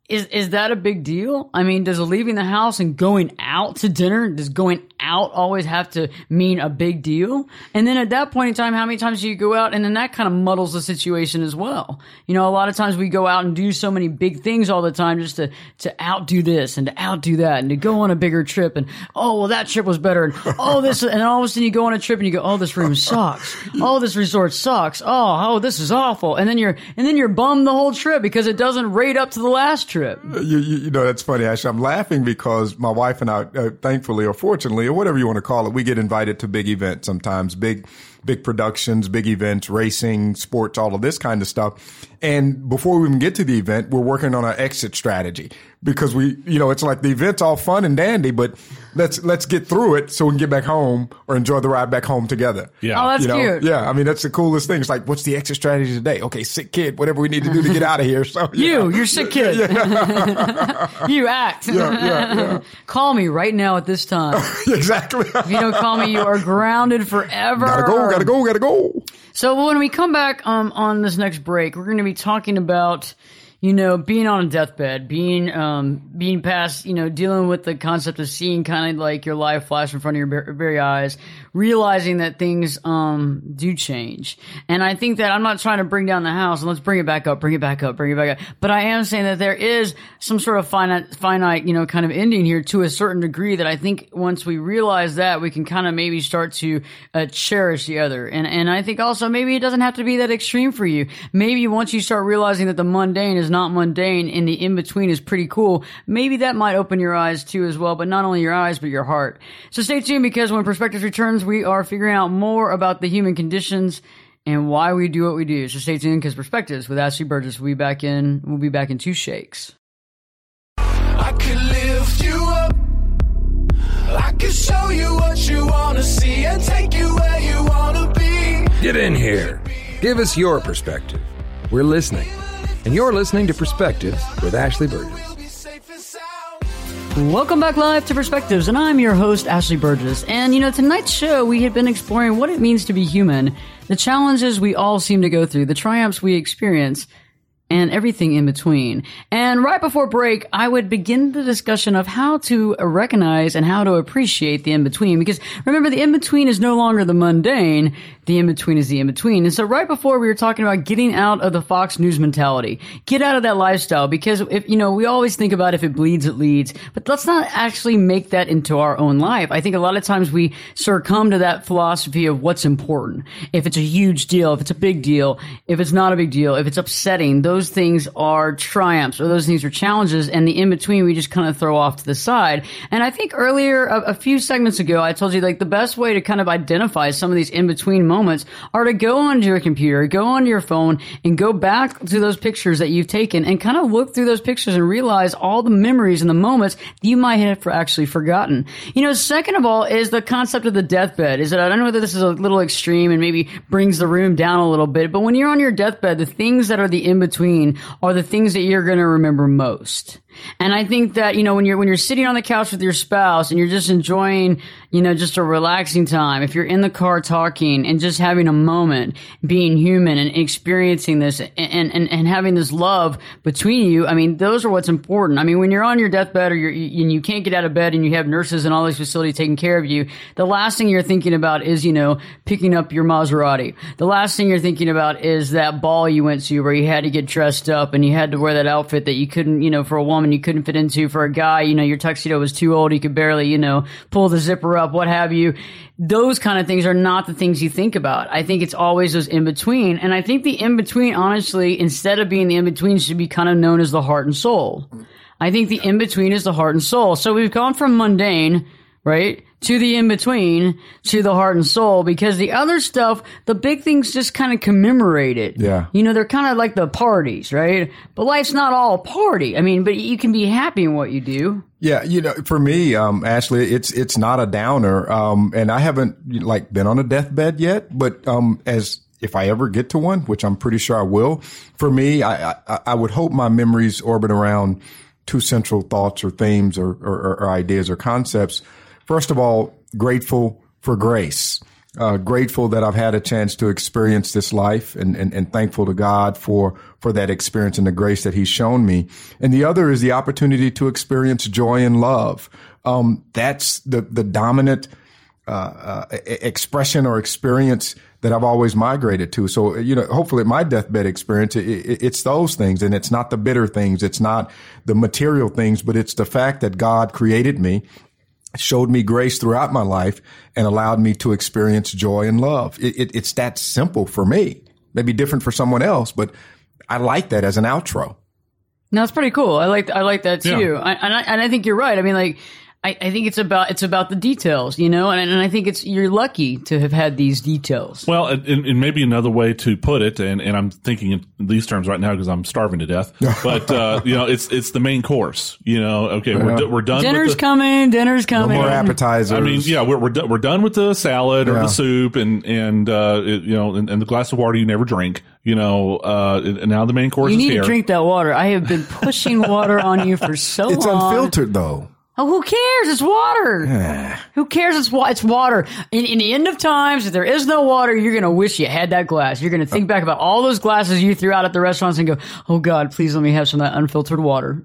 Is that a big deal? I mean, does leaving the house and going out to dinner, does going out always have to mean a big deal? And then at that point in time, how many times do you go out? And then that kind of muddles the situation as well. A lot of times we go out and do so many big things all the time just to outdo this and to outdo that and to go on a bigger trip. And, oh, well, that trip was better. And, oh, this, and then all of a sudden you go on a trip and you go, oh, this room sucks. Oh, this resort sucks. Oh, this is awful. And then you're bummed the whole trip because it doesn't rate up to the last trip. That's funny, Ashley. I'm laughing because my wife and I, thankfully or fortunately, or whatever you want to call it, we get invited to big events sometimes, big productions, big events, racing, sports, all of this kind of stuff. And before we even get to the event, we're working on our exit strategy because it's like the event's all fun and dandy, but let's get through it so we can get back home or enjoy the ride back home together. Yeah. Oh, that's cute. Yeah. I mean, that's the coolest thing. It's like, what's the exit strategy today? Okay, sick kid, whatever we need to do to get out of here. So you're sick kid. You act. Yeah. Call me right now at this time. Exactly. If you don't call me, you are grounded forever. Gotta go. So when we come back on this next break, we're going to be talking about, being on a deathbed, being past, dealing with the concept of seeing kind of like your life flash in front of your very eyes, realizing that things do change. And I think that I'm not trying to bring down the house, and let's bring it back up. But I am saying that there is some sort of finite, kind of ending here to a certain degree that I think once we realize that, we can kind of maybe start to cherish the other. And I think also maybe it doesn't have to be that extreme for you. Maybe once you start realizing that the mundane is not mundane and the in-between is pretty cool, maybe that might open your eyes too as well, but not only your eyes, but your heart. So stay tuned, because when Perspectives returns, we are figuring out more about the human conditions and why we do what we do. So stay tuned, because Perspectives with Ashley Burgess we'll be back in 2 shakes. I could lift you up. I could show you what you want to see and take you where you want to be. Get in here. Give us your perspective. We're listening. And you're listening to Perspectives with Ashley Burgess. Welcome back live to Perspectives, and I'm your host, Ashley Burgess. And, tonight's show, we had been exploring what it means to be human, the challenges we all seem to go through, the triumphs we experience, and everything in between. And right before break, I would begin the discussion of how to recognize and how to appreciate the in-between. Because remember, the in-between is no longer the mundane. The in-between is the in-between. And so right before, we were talking about getting out of the Fox News mentality. Get out of that lifestyle, because if, we always think about if it bleeds, it leads. But let's not actually make that into our own life. I think a lot of times we succumb to that philosophy of what's important. If it's a huge deal, if it's a big deal, if it's not a big deal, if it's upsetting, those things are triumphs, or those things are challenges, and the in-between we just kind of throw off to the side. And I think earlier, a few segments ago, I told you like the best way to kind of identify some of these in-between moments are to go onto your computer, go onto your phone, and go back to those pictures that you've taken and kind of look through those pictures and realize all the memories and the moments that you might have actually forgotten. Second of all is the concept of the deathbed. Is that, I don't know whether this is a little extreme and maybe brings the room down a little bit, but when you're on your deathbed, the things that are the in-between are the things that you're going to remember most. And I think that, when you're sitting on the couch with your spouse and you're just enjoying, just a relaxing time, if you're in the car talking and just having a moment, being human and experiencing this and having this love between you, I mean, those are what's important. I mean, when you're on your deathbed or you can't get out of bed and you have nurses and all these facilities taking care of you, the last thing you're thinking about is, picking up your Maserati. The last thing you're thinking about is that ball you went to where you had to get dressed up and you had to wear that outfit that you couldn't, for a woman you couldn't fit into. For a guy, your tuxedo was too old. You could barely, pull the zipper up, what have you. Those kind of things are not the things you think about. I think it's always those in between. And I think the in between, honestly, instead of being the in between, should be kind of known as the heart and soul. I think the in between is the heart and soul. So we've gone from mundane, right, to the in-between, to the heart and soul, because the other stuff, the big things just kind of commemorate it. Yeah. They're kind of like the parties, right? But life's not all a party. I mean, but you can be happy in what you do. Yeah, for me, Ashley, it's not a downer. And I haven't been on a deathbed yet, but as if I ever get to one, which I'm pretty sure I will, for me, I would hope my memories orbit around two central thoughts or themes or ideas or concepts. First of all, grateful for grace. Grateful that I've had a chance to experience this life and thankful to God for that experience and the grace that he's shown me. And the other is the opportunity to experience joy and love. That's the dominant, expression or experience that I've always migrated to. So, hopefully my deathbed experience, it's those things, and it's not the bitter things. It's not the material things, but it's the fact that God created me, showed me grace throughout my life, and allowed me to experience joy and love. It's that simple for me. Maybe different for someone else, but I like that as an outro. No, it's pretty cool. I like that too. Yeah. And I think you're right. I mean, I think it's about the details, and I think you're lucky to have had these details. Well, and maybe another way to put it, and I'm thinking in these terms right now because I'm starving to death. But it's the main course. Okay, we're done. Dinner's coming. No more appetizers. I mean, yeah, we're done with the salad or the soup and the glass of water you never drink. And now the main course is here. You need to drink that water. I have been pushing water on you for so long. It's unfiltered though. Oh, who cares? It's water. Who cares? It's water. In the end of times, if there is no water, you're going to wish you had that glass. You're going to think back about all those glasses you threw out at the restaurants and go, oh, God, please let me have some of that unfiltered water.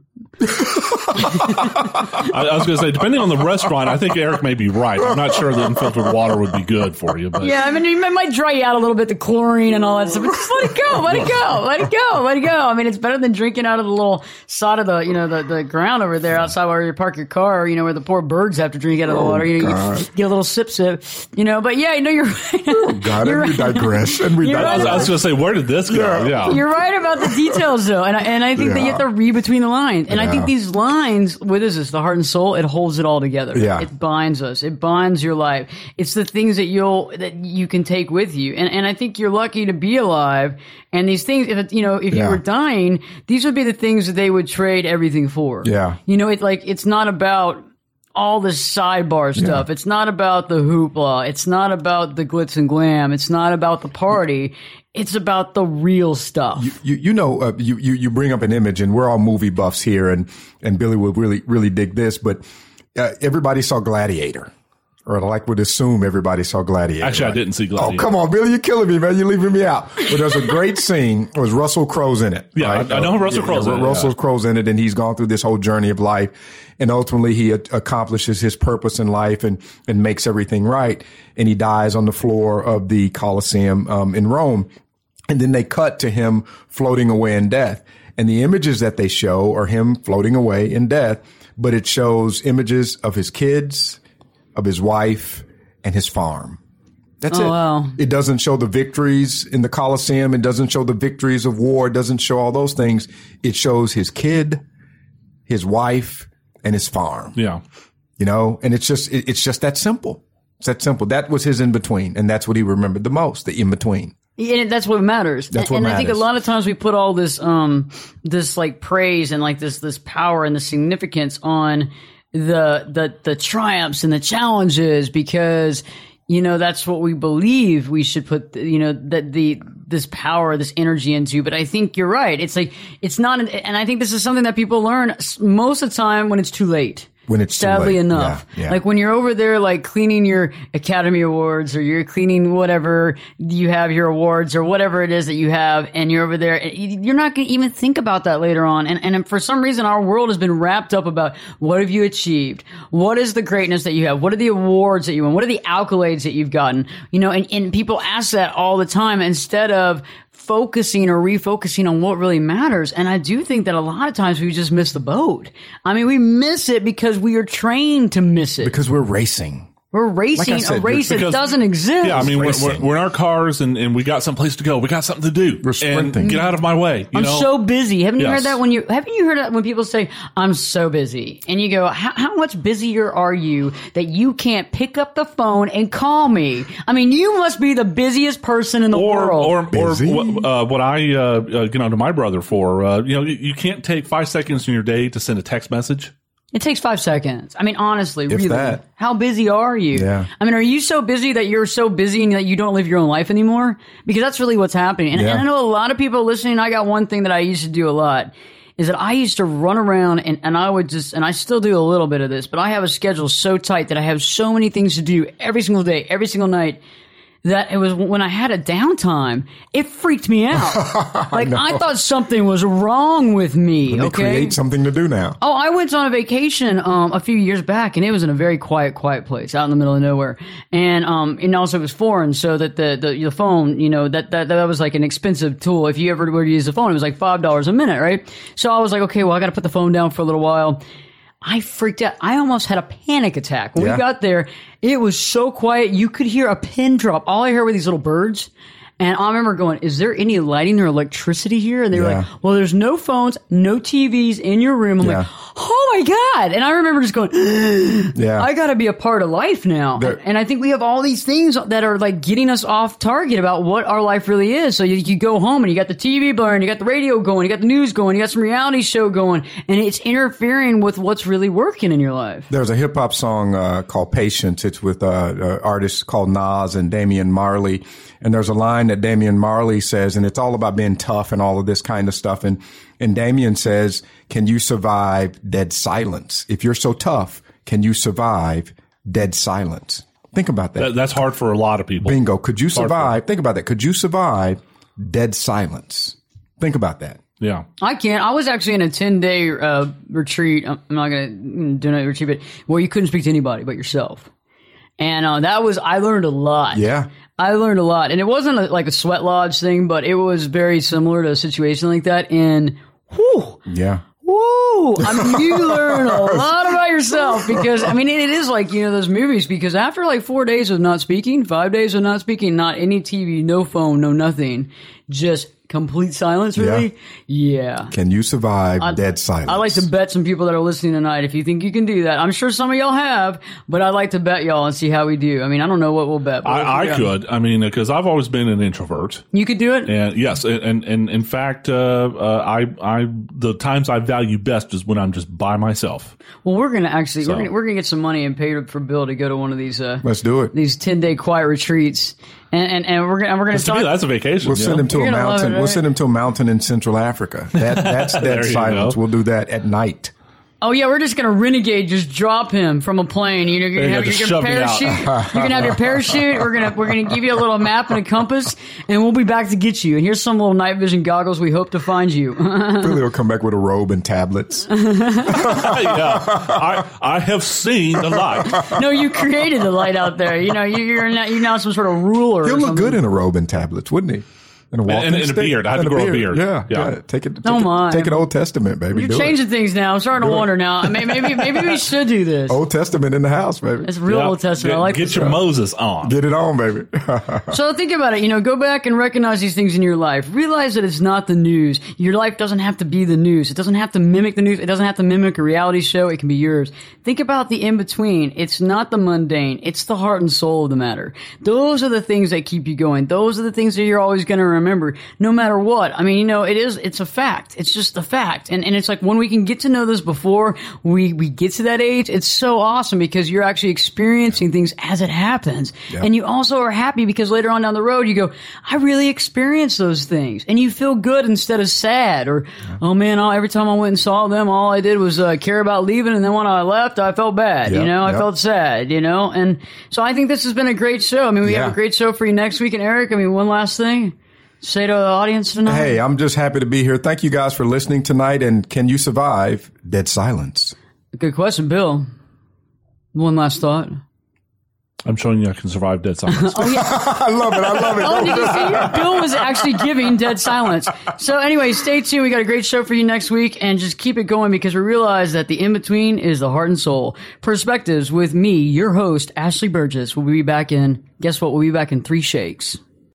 I was going to say, depending on the restaurant, I think Eric may be right. I'm not sure that unfiltered water would be good for you. But. Yeah, I mean, it might dry you out a little bit, the chlorine and all that stuff. But just let it go. Let it go. Let it go. Let it go. I mean, it's better than drinking out of the little side of the ground over there outside where you park your car, where the poor birds have to drink out of the water. You get a little sip. But yeah, you're right. Oh, God, we digress. I was going to say, where did this go? Yeah. You're right about the details, though. And I think that you have to read between the lines. And I think these lines, what is this? The heart and soul, it holds it all together. Yeah. It binds us. It binds your life. It's the things that you can take with you. And I think you're lucky to be alive. And these things, if you were dying, these would be the things that they would trade everything for. Yeah. It's not about all this sidebar stuff. It's not about the hoopla. It's not about the glitz and glam. It's not about the party. It's about the real stuff. You bring up an image, and we're all movie buffs here, and Billy would really dig this, but everybody saw Gladiator. Or I would assume everybody saw Gladiator. Actually, right? I didn't see Gladiator. Oh, come on, Billy, you're killing me, man. You're leaving me out. But there's a great scene. It was Russell Crowe's in it. Yeah, right? I know Russell Crowe's in it. Russell Crowe's in it, and he's gone through this whole journey of life. And ultimately, he accomplishes his purpose in life and makes everything right. And he dies on the floor of the Colosseum in Rome. And then they cut to him floating away in death. And the images that they show are him floating away in death. But it shows images of his kids, of his wife, and his farm. That's it. Wow. It doesn't show the victories in the Colosseum. It doesn't show the victories of war. It doesn't show all those things. It shows his kid, his wife, and his farm. Yeah. And it's just that simple. It's that simple. That was his in-between, and that's what he remembered the most, the in-between. And that's what matters. And I think a lot of times we put all this, this praise and this power and the significance on the triumphs and the challenges because, you know, that's what we believe we should put, you know, this power, this energy into. But I think you're right. It's like, it's not, and I think this is something that people learn most of the time when it's too late. When it's sadly too late. enough. Yeah. Like when you're over there, like cleaning your Academy Awards or you're cleaning whatever you have, your awards or whatever it is that you have, and you're over there, you're not going to even think about that later on. And for some reason, our world has been wrapped up about what have you achieved? What is the greatness that you have? What are the awards that you won? What are the accolades that you've gotten? You know, and people ask that all the time instead of focusing or refocusing on what really matters. And I do think that a lot of times we just miss the boat. I mean, we miss it because we are trained to miss it. Because we're racing. We're racing a race that doesn't exist. Yeah, I mean, we're in our cars and we got someplace to go. We got something to do. We're sprinting. And get out of my way. I'm so busy. Haven't you heard that haven't you heard that when people say, I'm so busy? And you go, how much busier are you that you can't pick up the phone and call me? I mean, you must be the busiest person in the world. Or what I get onto my brother for, you know, you can't take 5 seconds in your day to send a text message. It takes 5 seconds. I mean, honestly, really. That. How busy are you? Yeah. I mean, are you so busy that you're so busy and that you don't live your own life anymore? Because that's really what's happening. And I know a lot of people listening, I got one thing that I used to do a lot, is that I used to run around and I would just, and I still do a little bit of this, but I have a schedule so tight that I have so many things to do every single day, every single night, that it was when I had a downtime, it freaked me out. Like I thought something was wrong with me. Let me create something to do now. Oh, I went on a vacation a few years back, and it was in a very quiet place out in the middle of nowhere. And also it was foreign, so that the phone, you know, that was like an expensive tool. If you ever were to use the phone, it was like $5 a minute, right? So I was like, okay, well, I got to put the phone down for a little while. I freaked out. I almost had a panic attack. When we got there, it was so quiet. You could hear a pin drop. All I heard were these little birds. And I remember going, is there any lighting or electricity here? And they were like, well, there's no phones, no TVs in your room. I'm like, oh my God. And I remember just going, I got to be a part of life now. And I think we have all these things that are like getting us off target about what our life really is. So you go home and you got the TV blaring, you got the radio going, you got the news going, you got some reality show going, and it's interfering with what's really working in your life. There's a hip hop song called Patience. It's with an artist called Nas and Damian Marley. And there's a line that Damian Marley says, and it's all about being tough and all of this kind of stuff. And Damian says, can you survive dead silence? If you're so tough, can you survive dead silence? Think about that. That's hard for a lot of people. Bingo. Could you survive? Think about that. Could you survive dead silence? Think about that. Yeah. I can't. I was actually in a 10-day retreat. I'm not going to do a retreat, but where you couldn't speak to anybody but yourself. And I learned a lot. Yeah. I learned a lot. And it wasn't like a sweat lodge thing, but it was very similar to a situation like that. And whew. Yeah. Woo! I mean, you learn a lot about yourself because, I mean, it is like, you know, those movies, because after like 4 days of not speaking, 5 days of not speaking, not any TV, no phone, no nothing, just complete silence, really? Yeah. Can you survive dead silence? I like to bet some people that are listening tonight, if you think you can do that. I'm sure some of y'all have, but I'd like to bet y'all and see how we do. I mean, I don't know what we'll bet. I could. I mean, because I've always been an introvert. You could do it? And yes. And in fact, the times I value best is when I'm just by myself. Well, we're going to actually, we're going to get some money and pay for Bill to go to one of these, let's do it. These 10-day quiet retreats. And we're going to talk. That's a vacation. We'll send him to a mountain. We'll send him to a mountain in Central Africa. That's dead silence. We'll do that at night. Oh yeah, we're just gonna renegade. Just drop him from a plane. You're gonna have your parachute. You're gonna have your parachute. We're gonna give you a little map and a compass, and we'll be back to get you. And here's some little night vision goggles. We hope to find you. Billy will come back with a robe and tablets. I have seen the light. No, you created the light out there. You know, you're now some sort of ruler. He'll look good in a robe and tablets, wouldn't he? And a beard. I had to grow a beard. Yeah. Take an Old Testament, baby. You're changing things now. I'm starting to wonder now. Maybe we should do this. Old Testament in the house, baby. It's real Old Testament. I like Get your Moses on. Get it on, baby. So think about it. You know, go back and recognize these things in your life. Realize that it's not the news. Your life doesn't have to be the news. It doesn't have to mimic the news. It doesn't have to mimic a reality show. It can be yours. Think about the in-between. It's not the mundane. It's the heart and soul of the matter. Those are the things that keep you going. Those are the things that you're always going to remember. remember, no matter what. I mean, it's a fact. It's just a fact. And it's like when we can get to know this before we get to that age, it's so awesome because you're actually experiencing things as it happens. Yeah. And you also are happy because later on down the road, you go, I really experienced those things. And you feel good instead of sad or, oh man, every time I went and saw them, all I did was care about leaving. And then when I left, I felt bad, I felt sad, And so I think this has been a great show. I mean, we have a great show for you next week. And Eric, I mean, one last thing. Say to the audience tonight. Hey, I'm just happy to be here. Thank you guys for listening tonight. And can you survive dead silence? Good question, Bill. One last thought. I'm showing you I can survive dead silence. Oh, yeah. I love it. Oh, did you see? Bill was actually giving dead silence. So anyway, stay tuned. We got a great show for you next week, and just keep it going because we realize that the in-between is the heart and soul. Perspectives with me, your host, Ashley Burgess. We'll be back in, guess what? We'll be back in 3 shakes.